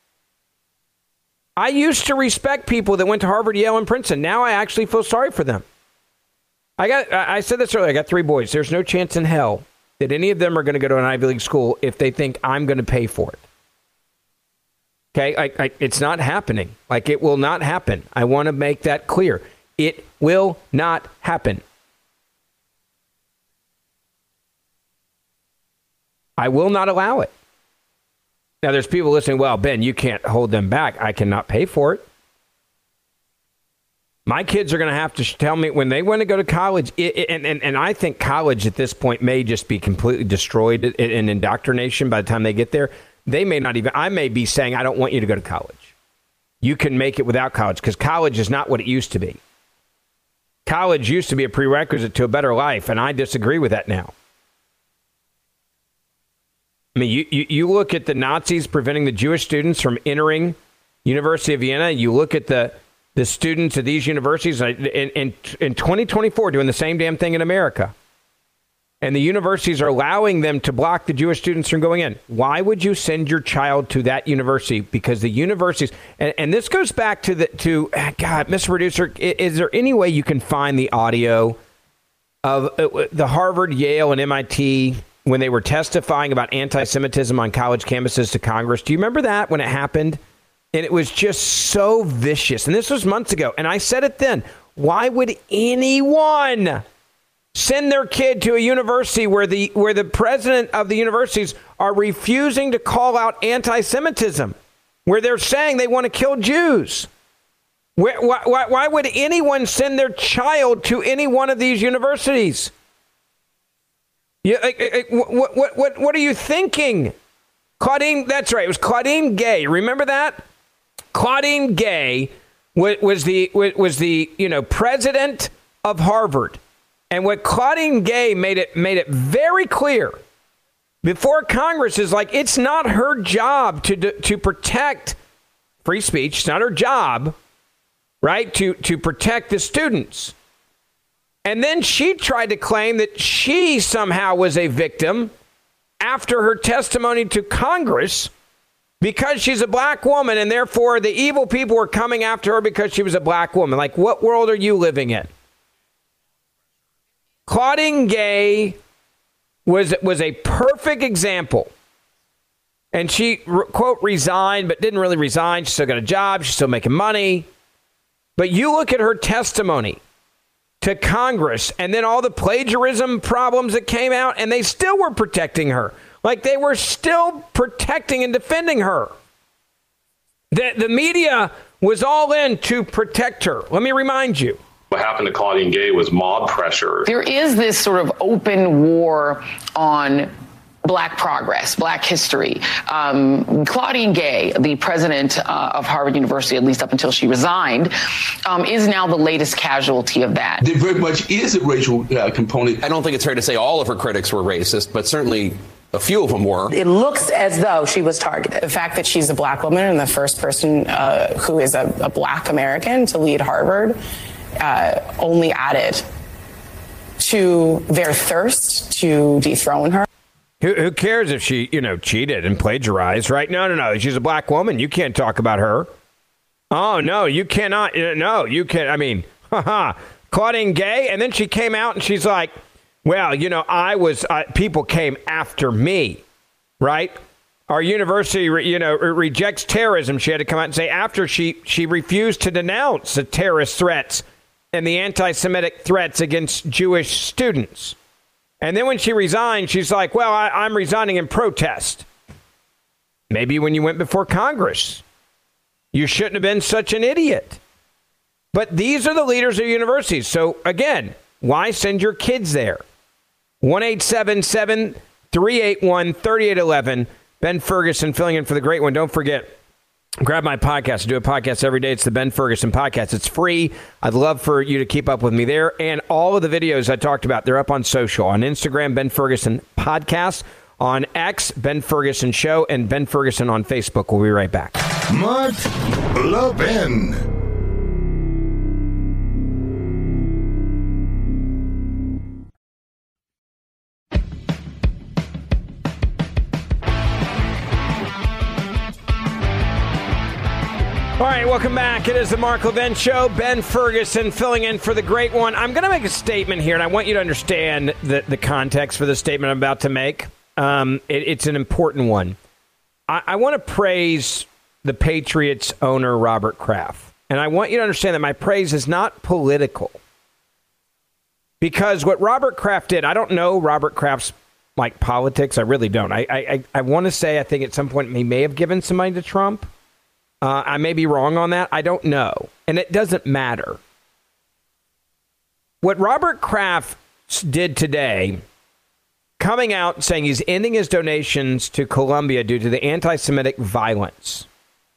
I used to respect people that went to Harvard, Yale, and Princeton. Now I actually feel sorry for them. I got. I said this earlier. I got three boys. There's no chance in hell that any of them are going to go to an Ivy League school if they think I'm going to pay for it. Okay, I, I, it's not happening. Like, it will not happen. I want to make that clear. It will not happen. I will not allow it. Now, there's people listening, well, Ben, you can't hold them back. I cannot pay for it. My kids are going to have to tell me when they want to go to college, it, it, and, and, and I think college at this point may just be completely destroyed in indoctrination by the time they get there. they may not even, I may be saying, I don't want you to go to college. You can make it without college, because college is not what it used to be. College used to be a prerequisite to a better life, and I disagree with that now. I mean, you, you, you look at the Nazis preventing the Jewish students from entering University of Vienna. You look at the, the students at these universities in, in, in twenty twenty-four doing the same damn thing in America. And the universities are allowing them to block the Jewish students from going in. Why would you send your child to that university? Because the universities, and, and this goes back to the, to, God, Mister Producer, is, is there any way you can find the audio of uh, the Harvard, Yale, and M I T when they were testifying about anti-Semitism on college campuses to Congress? Do you remember that when it happened? And it was just so vicious. And this was months ago. And I said it then. Why would anyone send their kid to a university where the where the president of the universities are refusing to call out anti-Semitism, where they're saying they want to kill Jews? Where, why, why, why would anyone send their child to any one of these universities? Yeah, what, what, what, what are you thinking? Claudine, that's right. It was Claudine Gay. Remember that? Claudine Gay was, was the was the you know president of Harvard. And what Claudine Gay made it made it very clear before Congress is like, it's not her job to to protect free speech. It's not her job, right, to, to protect the students. And then she tried to claim that she somehow was a victim after her testimony to Congress because she's a black woman, and therefore the evil people were coming after her because she was a black woman. Like, what world are you living in? Claudine Gay was was a perfect example. And she, quote, resigned, but didn't really resign. She still got a job. She's still making money. But you look at her testimony to Congress and then all the plagiarism problems that came out, and they still were protecting her. Like, they were still protecting and defending her. The, the media was all in to protect her. Let me remind you. What happened to Claudine Gay was mob pressure. There is this sort of open war on Black progress, Black history. Um, Claudine Gay, the president uh, of Harvard University, at least up until she resigned, um, is now the latest casualty of that. There very much is a racial uh, component. I don't think it's fair to say all of her critics were racist, but certainly a few of them were. It looks as though she was targeted. The fact that she's a black woman and the first person uh, who is a, a black American to lead Harvard uh, only added to their thirst to dethrone her. Who, who cares if she, you know, cheated and plagiarized, right? No, no, no. She's a black woman. You can't talk about her. Oh, no, you cannot. No, you can't. I mean, haha, Claudine Gay. And then she came out and she's like, well, you know, I was, uh, people came after me, right? Our university, you know, rejects terrorism. She had to come out and say after she, she refused to denounce the terrorist threats and the anti-Semitic threats against Jewish students. And then when she resigned, she's like, well, I, I'm resigning in protest. Maybe when you went before Congress, you shouldn't have been such an idiot. But these are the leaders of universities. So, again, why send your kids there? one eight seven seven, three eight one, three eight one one. Ben Ferguson filling in for the great one. Don't forget, grab my podcast. I do a podcast every day. It's the Ben Ferguson Podcast. It's free. I'd love for you to keep up with me there. And all of the videos I talked about, they're up on social. On Instagram, Ben Ferguson Podcast. On X, Ben Ferguson Show. And Ben Ferguson on Facebook. We'll be right back. Mark Levin. All right, welcome back. It is the Mark Levin Show. Ben Ferguson filling in for the great one. I'm going to make a statement here, and I want you to understand the, the context for the statement I'm about to make. Um, it, it's an important one. I, I want to praise the Patriots owner, Robert Kraft. And I want you to understand that my praise is not political. Because what Robert Kraft did, I don't know Robert Kraft's like politics. I really don't. I, I, I want to say I think at some point he may have given some money to Trump. Uh, I may be wrong on that. I don't know. And it doesn't matter. What Robert Kraft did today coming out saying he's ending his donations to Columbia due to the anti-Semitic violence.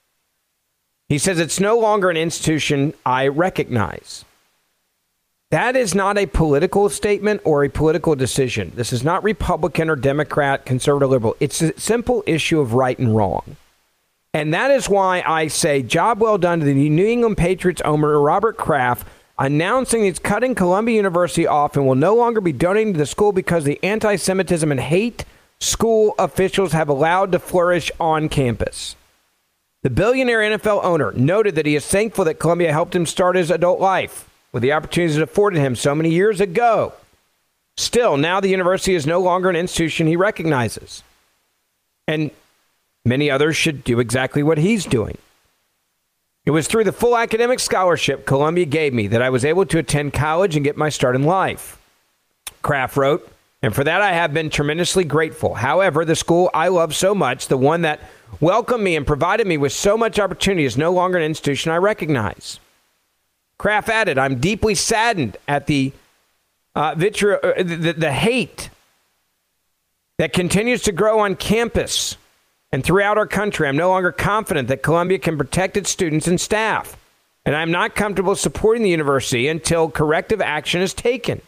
He says it's no longer an institution I recognize. That is not a political statement or a political decision. This is not Republican or Democrat, conservative, liberal. It's a simple issue of right and wrong. And that is why I say job well done to the New England Patriots owner, Robert Kraft, announcing he's cutting Columbia University off and will no longer be donating to the school because the anti-Semitism and hate school officials have allowed to flourish on campus. The billionaire N F L owner noted that he is thankful that Columbia helped him start his adult life with the opportunities it afforded him so many years ago. Still, now the university is no longer an institution he recognizes. And many others should do exactly what he's doing. It was through the full academic scholarship Columbia gave me that I was able to attend college and get my start in life. Kraft wrote, and for that I have been tremendously grateful. However, the school I love so much, the one that welcomed me and provided me with so much opportunity, is no longer an institution I recognize. Kraft added, I'm deeply saddened at the, uh, vitri- uh, the, the hate that continues to grow on campus and throughout our country. I'm no longer confident that Columbia can protect its students and staff, and I'm not comfortable supporting the university until corrective action is taken.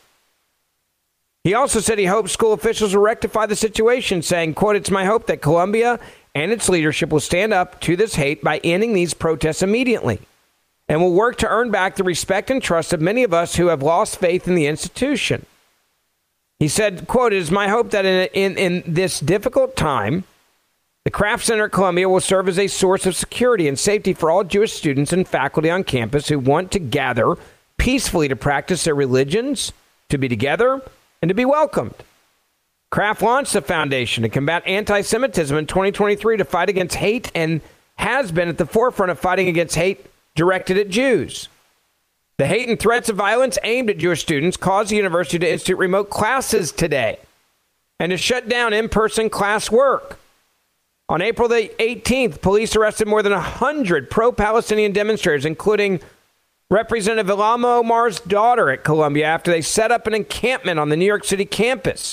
He also said he hopes school officials will rectify the situation, saying, quote, it's my hope that Columbia and its leadership will stand up to this hate by ending these protests immediately and will work to earn back the respect and trust of many of us who have lost faith in the institution. He said, quote, it is my hope that in, in, in this difficult time, the Kraft Center at Columbia will serve as a source of security and safety for all Jewish students and faculty on campus who want to gather peacefully to practice their religions, to be together, and to be welcomed. Kraft launched the foundation to combat anti-Semitism in twenty twenty-three to fight against hate and has been at the forefront of fighting against hate directed at Jews. The hate and threats of violence aimed at Jewish students caused the university to institute remote classes today and to shut down in-person class work. On April the eighteenth, police arrested more than one hundred pro-Palestinian demonstrators, including Representative Ilhan Omar's daughter at Columbia, after they set up an encampment on the New York City campus.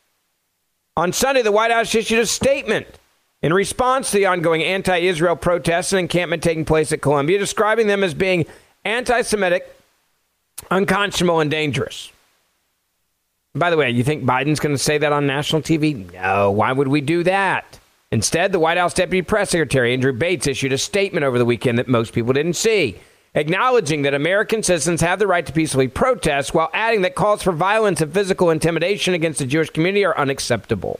On Sunday, the White House issued a statement in response to the ongoing anti-Israel protests and encampment taking place at Columbia, describing them as being anti-Semitic, unconscionable, and dangerous. By the way, you think Biden's going to say that on national T V? No, why would we do that? Instead, the White House Deputy Press Secretary Andrew Bates issued a statement over the weekend that most people didn't see, acknowledging that American citizens have the right to peacefully protest, while adding that calls for violence and physical intimidation against the Jewish community are unacceptable.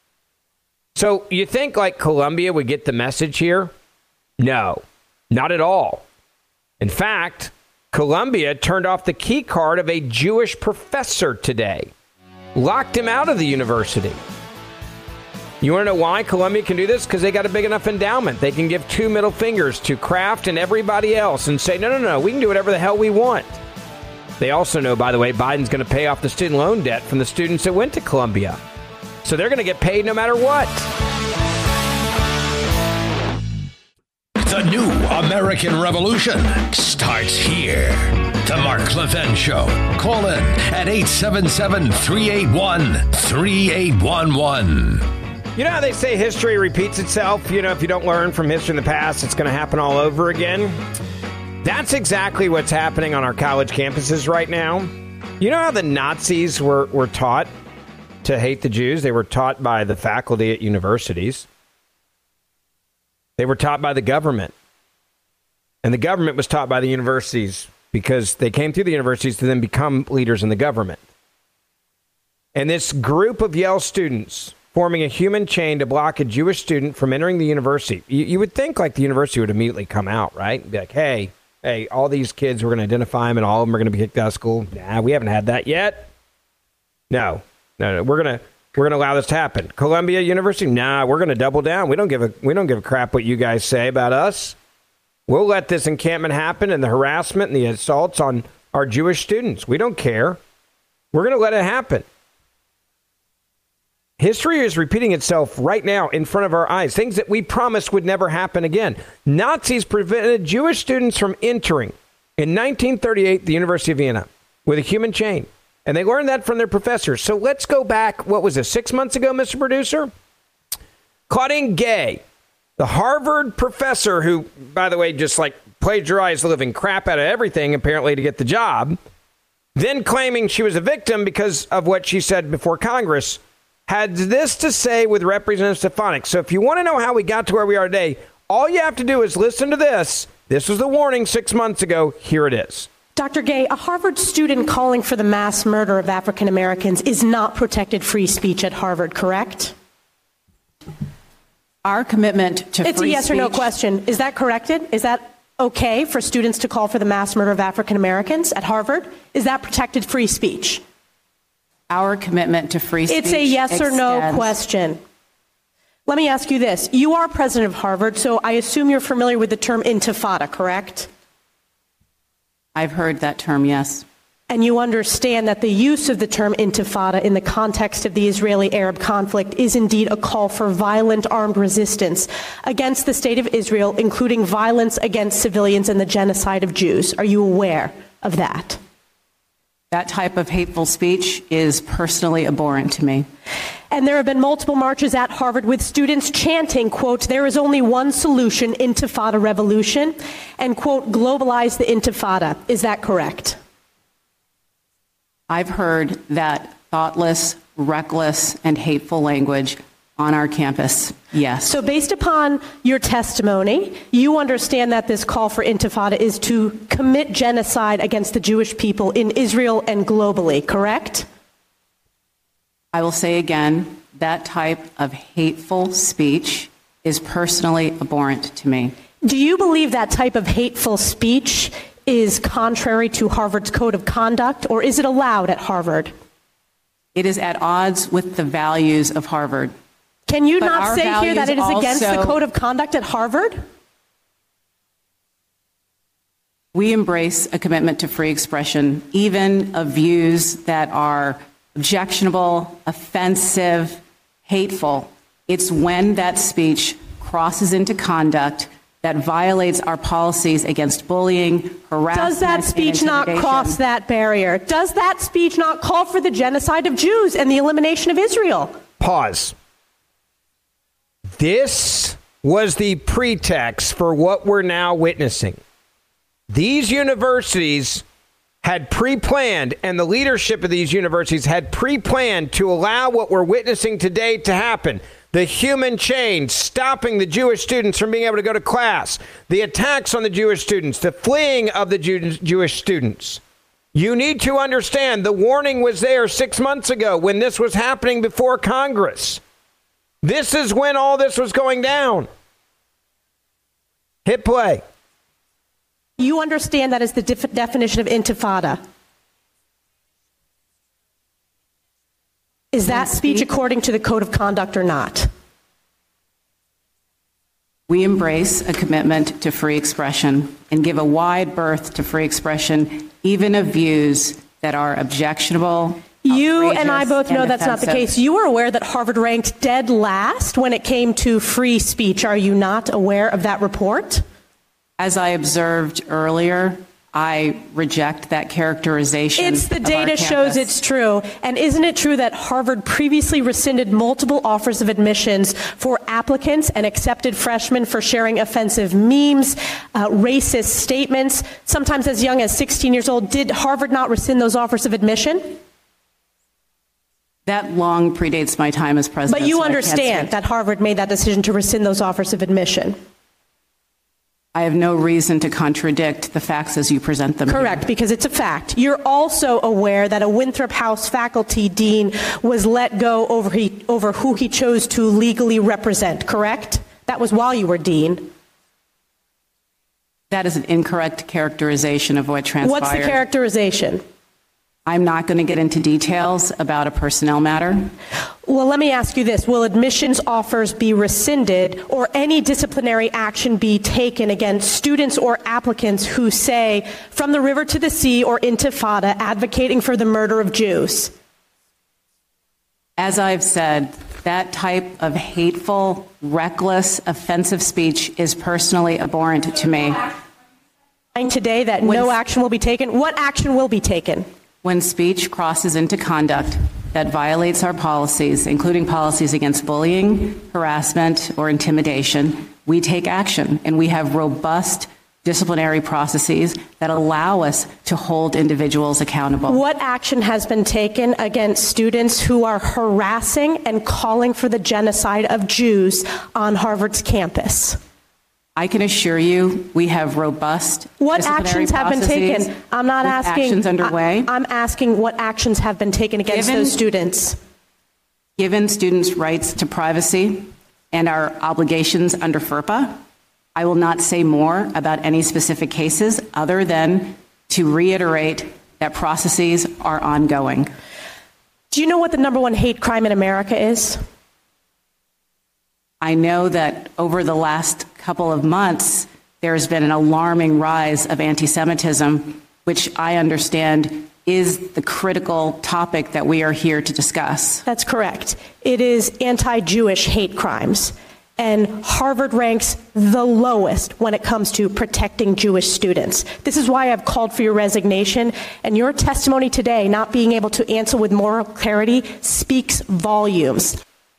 So you think like Columbia would get the message here? No, not at all. In fact, Columbia turned off the key card of a Jewish professor today, locked him out of the university. You want to know why Columbia can do this? Because they got a big enough endowment. They can give two middle fingers to Kraft and everybody else and say, no, no, no, we can do whatever the hell we want. They also know, by the way, Biden's going to pay off the student loan debt from the students that went to Columbia. So they're going to get paid no matter what. The new American Revolution starts here. The Mark Levin Show. Call in at eight seven seven, three eight one, three eight one one. You know how they say history repeats itself? You know, if you don't learn from history in the past, it's going to happen all over again. That's exactly what's happening on our college campuses right now. You know how the Nazis were, were taught to hate the Jews? They were taught by the faculty at universities. They were taught by the government. And the government was taught by the universities because they came through the universities to then become leaders in the government. And this group of Yale students forming a human chain to block a Jewish student from entering the university. You, you would think like the university would immediately come out, right? Be like, hey, hey, all these kids, we're going to identify them and all of them are going to be kicked out of school. Nah, we haven't had that yet. No, no, no. We're going to we're going to allow this to happen. Columbia University, nah, we're going to double down. We don't give a we don't give a crap what you guys say about us. We'll let this encampment happen and the harassment and the assaults on our Jewish students. We don't care. We're going to let it happen. History is repeating itself right now in front of our eyes. Things that we promised would never happen again. Nazis prevented Jewish students from entering in nineteen thirty-eight the University of Vienna with a human chain. And they learned that from their professors. So let's go back, what was it, six months ago, Mister Producer? Claudine Gay, the Harvard professor who, by the way, just like plagiarized the living crap out of everything, apparently, to get the job, then claiming she was a victim because of what she said before Congress, had this to say with Representative Stefanik. So if you want to know how we got to where we are today, all you have to do is listen to this. This was the warning six months ago. Here it is. Doctor Gay, a Harvard student calling for the mass murder of African Americans is not protected free speech at Harvard, correct? Our commitment to free speech... It's a yes or no question. Is that corrected? Is that okay for students to call for the mass murder of African Americans at Harvard? Is that protected free speech? Our commitment to free speech... It's a yes or no extends. question. Let me ask you this. You are president of Harvard, so I assume you're familiar with the term intifada, correct? I've heard that term, yes. And you understand that the use of the term intifada in the context of the Israeli-Arab conflict is indeed a call for violent armed resistance against the state of Israel, including violence against civilians and the genocide of Jews. Are you aware of that? That type of hateful speech is personally abhorrent to me. And there have been multiple marches at Harvard with students chanting, quote, there is only one solution, intifada revolution, and, quote, globalize the intifada. Is that correct? I've heard that thoughtless, reckless, and hateful language on our campus, yes. So based upon your testimony, you understand that this call for intifada is to commit genocide against the Jewish people in Israel and globally, correct? I will say again, that type of hateful speech is personally abhorrent to me. Do you believe that type of hateful speech is contrary to Harvard's code of conduct, or is it allowed at Harvard? It is at odds with the values of Harvard. Can you But not our say here that it is values against the also- code of conduct at Harvard? We embrace a commitment to free expression, even of views that are objectionable, offensive, hateful. It's when that speech crosses into conduct that violates our policies against bullying, harassment, Does that speech not cross that barrier? Does that speech not call for the genocide of Jews and the elimination of Israel? Pause. This was the pretext for what we're now witnessing. These universities had pre-planned, and the leadership of these universities had pre-planned to allow what we're witnessing today to happen. The human chain, stopping the Jewish students from being able to go to class, the attacks on the Jewish students, the fleeing of the Jew- Jewish students. You need to understand the warning was there six months ago when this was happening before Congress. This is when all this was going down. Hit play. You understand that is the def- definition of intifada. Is that speech according to the code of conduct or not? We embrace a commitment to free expression and give a wide berth to free expression, even of views that are objectionable. You and I both know and that's not the offensive. case. You are aware that Harvard ranked dead last when it came to free speech. Are you not aware of that report? As I observed earlier, I reject that characterization. It's the of our data shows campus. it's true. And isn't it true that Harvard previously rescinded multiple offers of admissions for applicants and accepted freshmen for sharing offensive memes, uh, racist statements, sometimes as young as sixteen years old? Did Harvard not rescind those offers of admission? That long predates my time as president. But you so I can't understand speak. that Harvard made that decision to rescind those offers of admission. I have no reason to contradict the facts as you present them. Correct, because it's a fact. You're also aware that a Winthrop House faculty dean was let go over, he, over who he chose to legally represent, correct? That was while you were dean. That is an incorrect characterization of what transpired. What's the characterization? I'm not going to get into details about a personnel matter. Well, let me ask you this. Will admissions offers be rescinded or any disciplinary action be taken against students or applicants who say, from the river to the sea or intifada, advocating for the murder of Jews? As I've said, that type of hateful, reckless, offensive speech is personally abhorrent to me. Today that no action will be taken. What action will be taken? when speech crosses into conduct that violates our policies, including policies against bullying, harassment, or intimidation, we take action, and we have robust disciplinary processes that allow us to hold individuals accountable. What action has been taken against students who are harassing and calling for the genocide of Jews on Harvard's campus? I can assure you we have robust What actions have been taken? I'm not asking. Actions underway. I, I'm asking what actions have been taken against Given, those students. Given students' rights to privacy and our obligations under FERPA, I will not say more about any specific cases other than to reiterate that processes are ongoing. Do you know what the number one hate crime in America is? I know that over the last couple of months, there has been an alarming rise of anti-Semitism, which I understand is the critical topic that we are here to discuss. That's correct. It is anti-Jewish hate crimes. And Harvard ranks the lowest when it comes to protecting Jewish students. This is why I've called for your resignation, and your testimony today, not being able to answer with moral clarity, speaks volumes.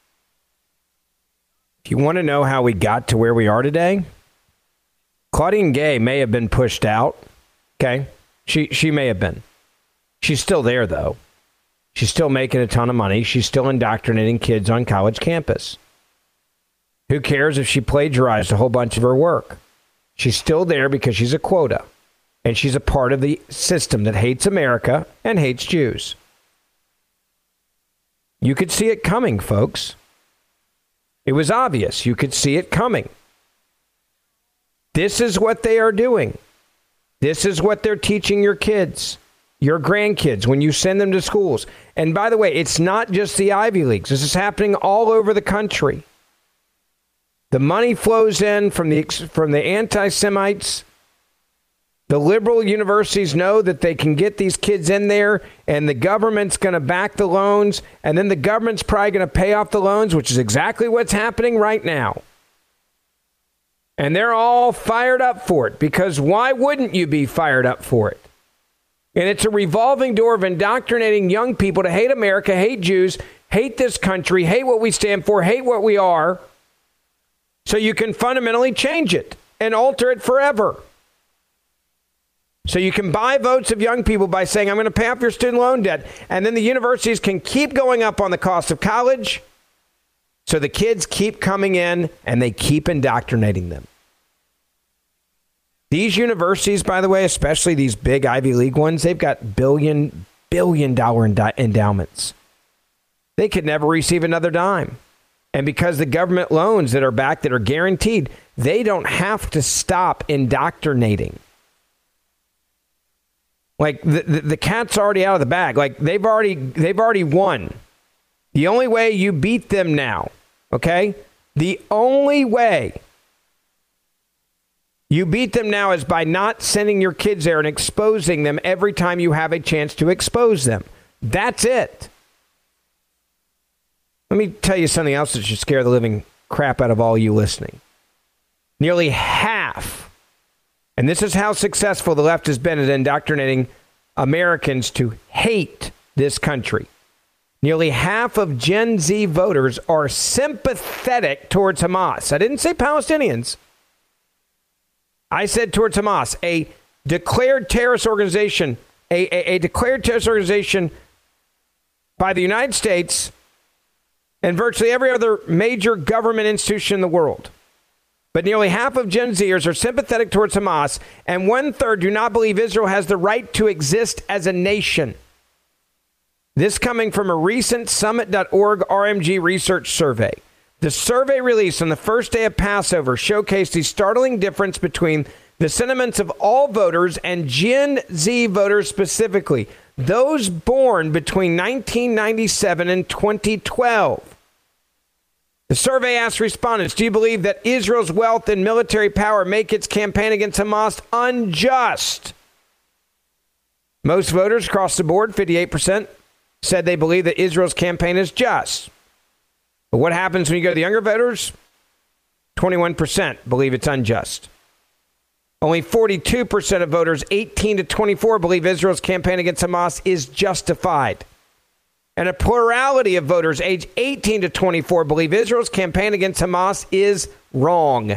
If you want to know how we got to where we are today, Claudine Gay may have been pushed out. Okay? She she may have been. She's still there, though. She's still making a ton of money. She's still indoctrinating kids on college campus. Who cares if she plagiarized a whole bunch of her work? She's still there because she's a quota. And she's a part of the system that hates America and hates Jews. You could see it coming, folks. It was obvious. You could see it coming. This is what they are doing. This is what they're teaching your kids, your grandkids, when you send them to schools. And by the way, it's not just the Ivy Leagues. This is happening all over the country. The money flows in from the from the anti-Semites. The liberal universities know that they can get these kids in there, and the government's going to back the loans, and then the government's probably going to pay off the loans, which is exactly what's happening right now. And they're all fired up for it, because why wouldn't you be fired up for it? And it's a revolving door of indoctrinating young people to hate America, hate Jews, hate this country, hate what we stand for, hate what we are, so you can fundamentally change it and alter it forever. So you can buy votes of young people by saying, I'm going to pay off your student loan debt. And then the universities can keep going up on the cost of college. So the kids keep coming in and they keep indoctrinating them. These universities, by the way, especially these big Ivy League ones, they've got billion, billion dollar endowments. They could never receive another dime. And because the government loans that are back that are guaranteed, they don't have to stop indoctrinating. Like the, the, the cat's already out of the bag. Like they've already they've already won. The only way you beat them now, okay? The only way you beat them now is by not sending your kids there and exposing them every time you have a chance to expose them. That's it. Let me tell you something else that should scare the living crap out of all you listening. Nearly half, and this is how successful the left has been at indoctrinating Americans to hate this country. Nearly half of Gen Z voters are sympathetic towards Hamas. I didn't say Palestinians. I said towards Hamas, a declared terrorist organization, a, a, a declared terrorist organization by the United States and virtually every other major government institution in the world. But nearly half of Gen Zers are sympathetic towards Hamas, and one-third do not believe Israel has the right to exist as a nation. This coming from a recent Summit dot org R M G research survey. The survey released on the first day of Passover showcased the startling difference between the sentiments of all voters and Gen Z voters specifically, those born between nineteen ninety-seven and twenty twelve. The survey asked respondents, do you believe that Israel's wealth and military power make its campaign against Hamas unjust? Most voters across the board, fifty-eight percent, said they believe that Israel's campaign is just. But what happens when you go to the younger voters? twenty-one percent believe it's unjust. Only forty-two percent of voters eighteen to twenty-four believe Israel's campaign against Hamas is justified. And a plurality of voters age eighteen to twenty-four believe Israel's campaign against Hamas is wrong.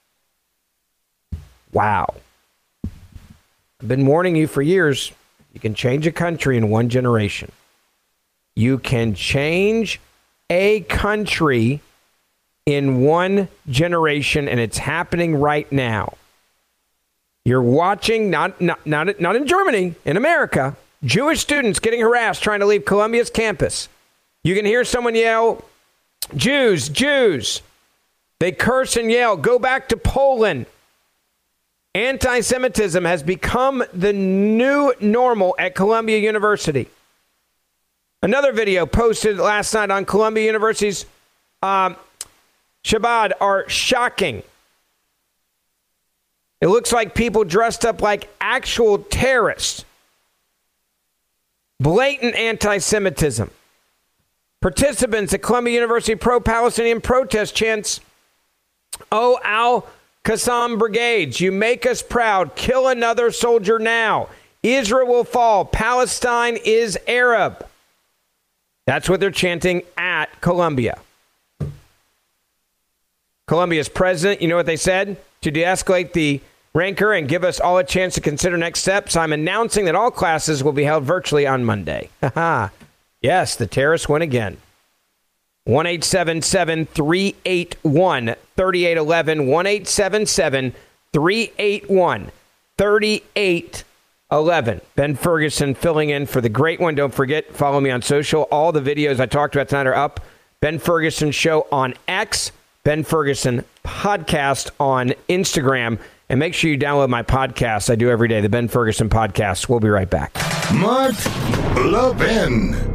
Wow. I've been warning you for years. You can change a country in one generation. You can change a country in one generation, and it's happening right now. You're watching, not, not, not, not in Germany, in America, Jewish students getting harassed trying to leave Columbia's campus. You can hear someone yell, Jews, Jews. They curse and yell, go back to Poland. Anti-Semitism has become the new normal at Columbia University. Another video posted last night on Columbia University's um, Shabbat are shocking. It looks like people dressed up like actual terrorists. Blatant anti-Semitism. Participants at Columbia University pro-Palestinian protest chants, "Oh, Al-Qassam brigades, you make us proud. Kill another soldier now. Israel will fall. Palestine is Arab." That's what they're chanting at Columbia. Columbia's president, you know what they said? To de-escalate the rancor and give us all a chance to consider next steps, I'm announcing that all classes will be held virtually on Monday. Haha. Yes, the terrorists win again. one eight seven seven, three eight one, three eight one one, one eight seven seven, three eight one, three eight one one. Ben Ferguson filling in for the great one. Don't forget, follow me on social. All the videos I talked about tonight are up. Ben Ferguson Show on X. Ben Ferguson Podcast on Instagram. And make sure you download my podcast I do every day, the Ben Ferguson Podcast. We'll be right back. Mark Levin.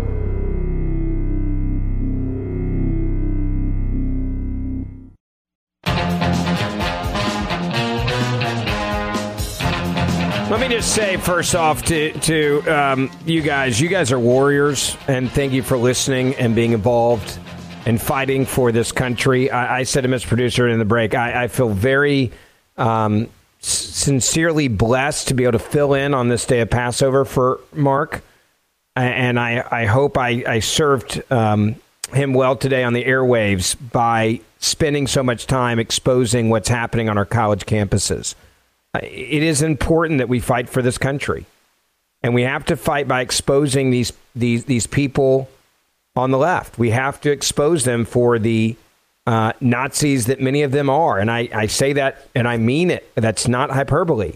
Let me just say, first off, to, to um, you guys, you guys are warriors, and thank you for listening and being involved and fighting for this country. I, I said to Mister Producer in the break, I, I feel very um, sincerely blessed to be able to fill in on this day of Passover for Mark, and I, I hope I, I served um, him well today on the airwaves by spending so much time exposing what's happening on our college campuses. It is important that we fight for this country, and we have to fight by exposing these these these people on the left. We have to expose them for the uh, Nazis that many of them are, and I, I say that and I mean it. That's not hyperbole.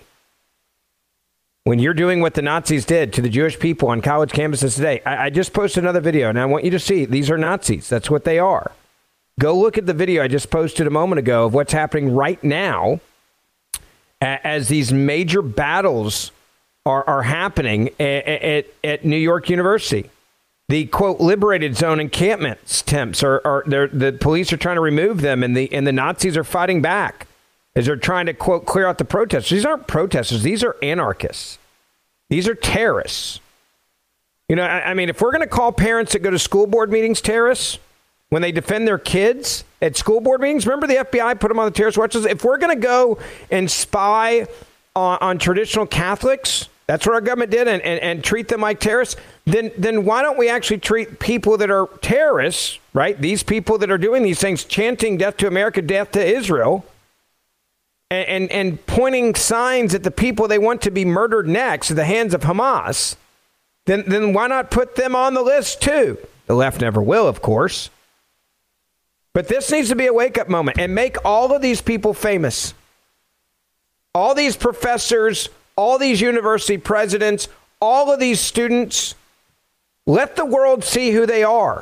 When you're doing what the Nazis did to the Jewish people on college campuses today, I, I just posted another video, and I want you to see these are Nazis. That's what they are. Go look at the video I just posted a moment ago of what's happening right now as these major battles are, are happening at, at, at New York University. The, quote, liberated zone encampments temps are, are the police are trying to remove them, and the and the Nazis are fighting back as they're trying to, quote, clear out the protesters. These aren't protesters. These are anarchists. These are terrorists. You know, I, I mean, if we're going to call parents that go to school board meetings terrorists when they defend their kids at school board meetings, remember the F B I put them on the terrorist watch list? If we're going to go and spy on, on traditional Catholics, that's what our government did, and, and, and treat them like terrorists, then then why don't we actually treat people that are terrorists, right? These people that are doing these things, chanting death to America, death to Israel, and, and, and pointing signs at the people they want to be murdered next at the hands of Hamas, then, then why not put them on the list too? The left never will, of course. But this needs to be a wake-up moment and make all of these people famous. All these professors, all these university presidents, all of these students, let the world see who they are.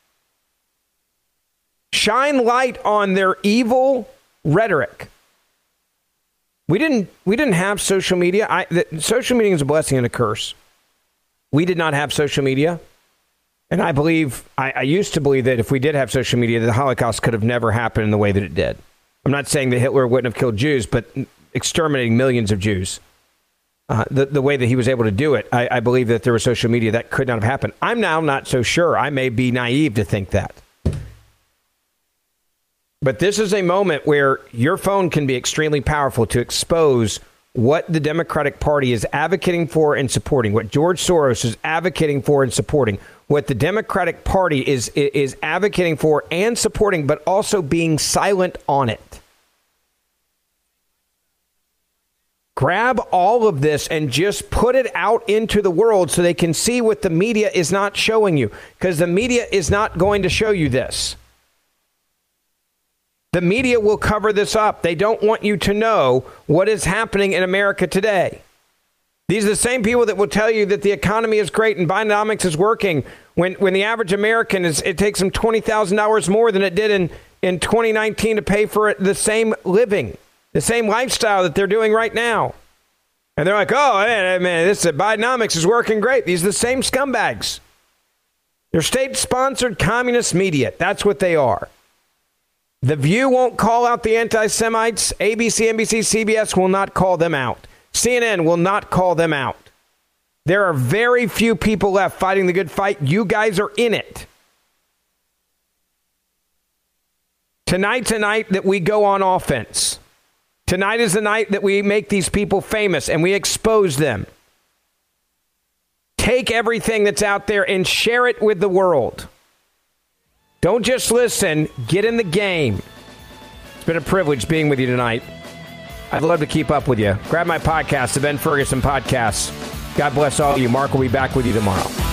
Shine light on their evil rhetoric. We didn't we didn't have social media. I, the, social media is a blessing and a curse. We did not have social media. And I believe, I, I used to believe that if we did have social media, the Holocaust could have never happened in the way that it did. I'm not saying that Hitler wouldn't have killed Jews, but exterminating millions of Jews, uh, the, the way that he was able to do it, I, I believe that there was social media that could not have happened. I'm now not so sure. I may be naive to think that. But this is a moment where your phone can be extremely powerful to expose what the Democratic Party is advocating for and supporting, what George Soros is advocating for and supporting, what the Democratic Party is is advocating for and supporting, but also being silent on it. Grab all of this and just put it out into the world so they can see what the media is not showing you, because the media is not going to show you this. The media will cover this up. They don't want you to know what is happening in America today. These are the same people that will tell you that the economy is great and Bidenomics is working when, when the average American, is it takes them twenty thousand dollars more than it did in, in twenty nineteen to pay for it, the same living, the same lifestyle that they're doing right now. And they're like, oh, man, man this Bidenomics is working great. These are the same scumbags. They're state-sponsored communist media. That's what they are. The View won't call out the anti-Semites. A B C, N B C, C B S will not call them out. C N N will not call them out. There are very few people left fighting the good fight. You guys are in it. Tonight's a night that we go on offense. Tonight is the night that we make these people famous and we expose them. Take everything that's out there and share it with the world. Don't just listen, get in the game. It's been a privilege being with you tonight. I'd love to keep up with you. Grab my podcast, the Ben Ferguson Podcast. God bless all of you. Mark will be back with you tomorrow.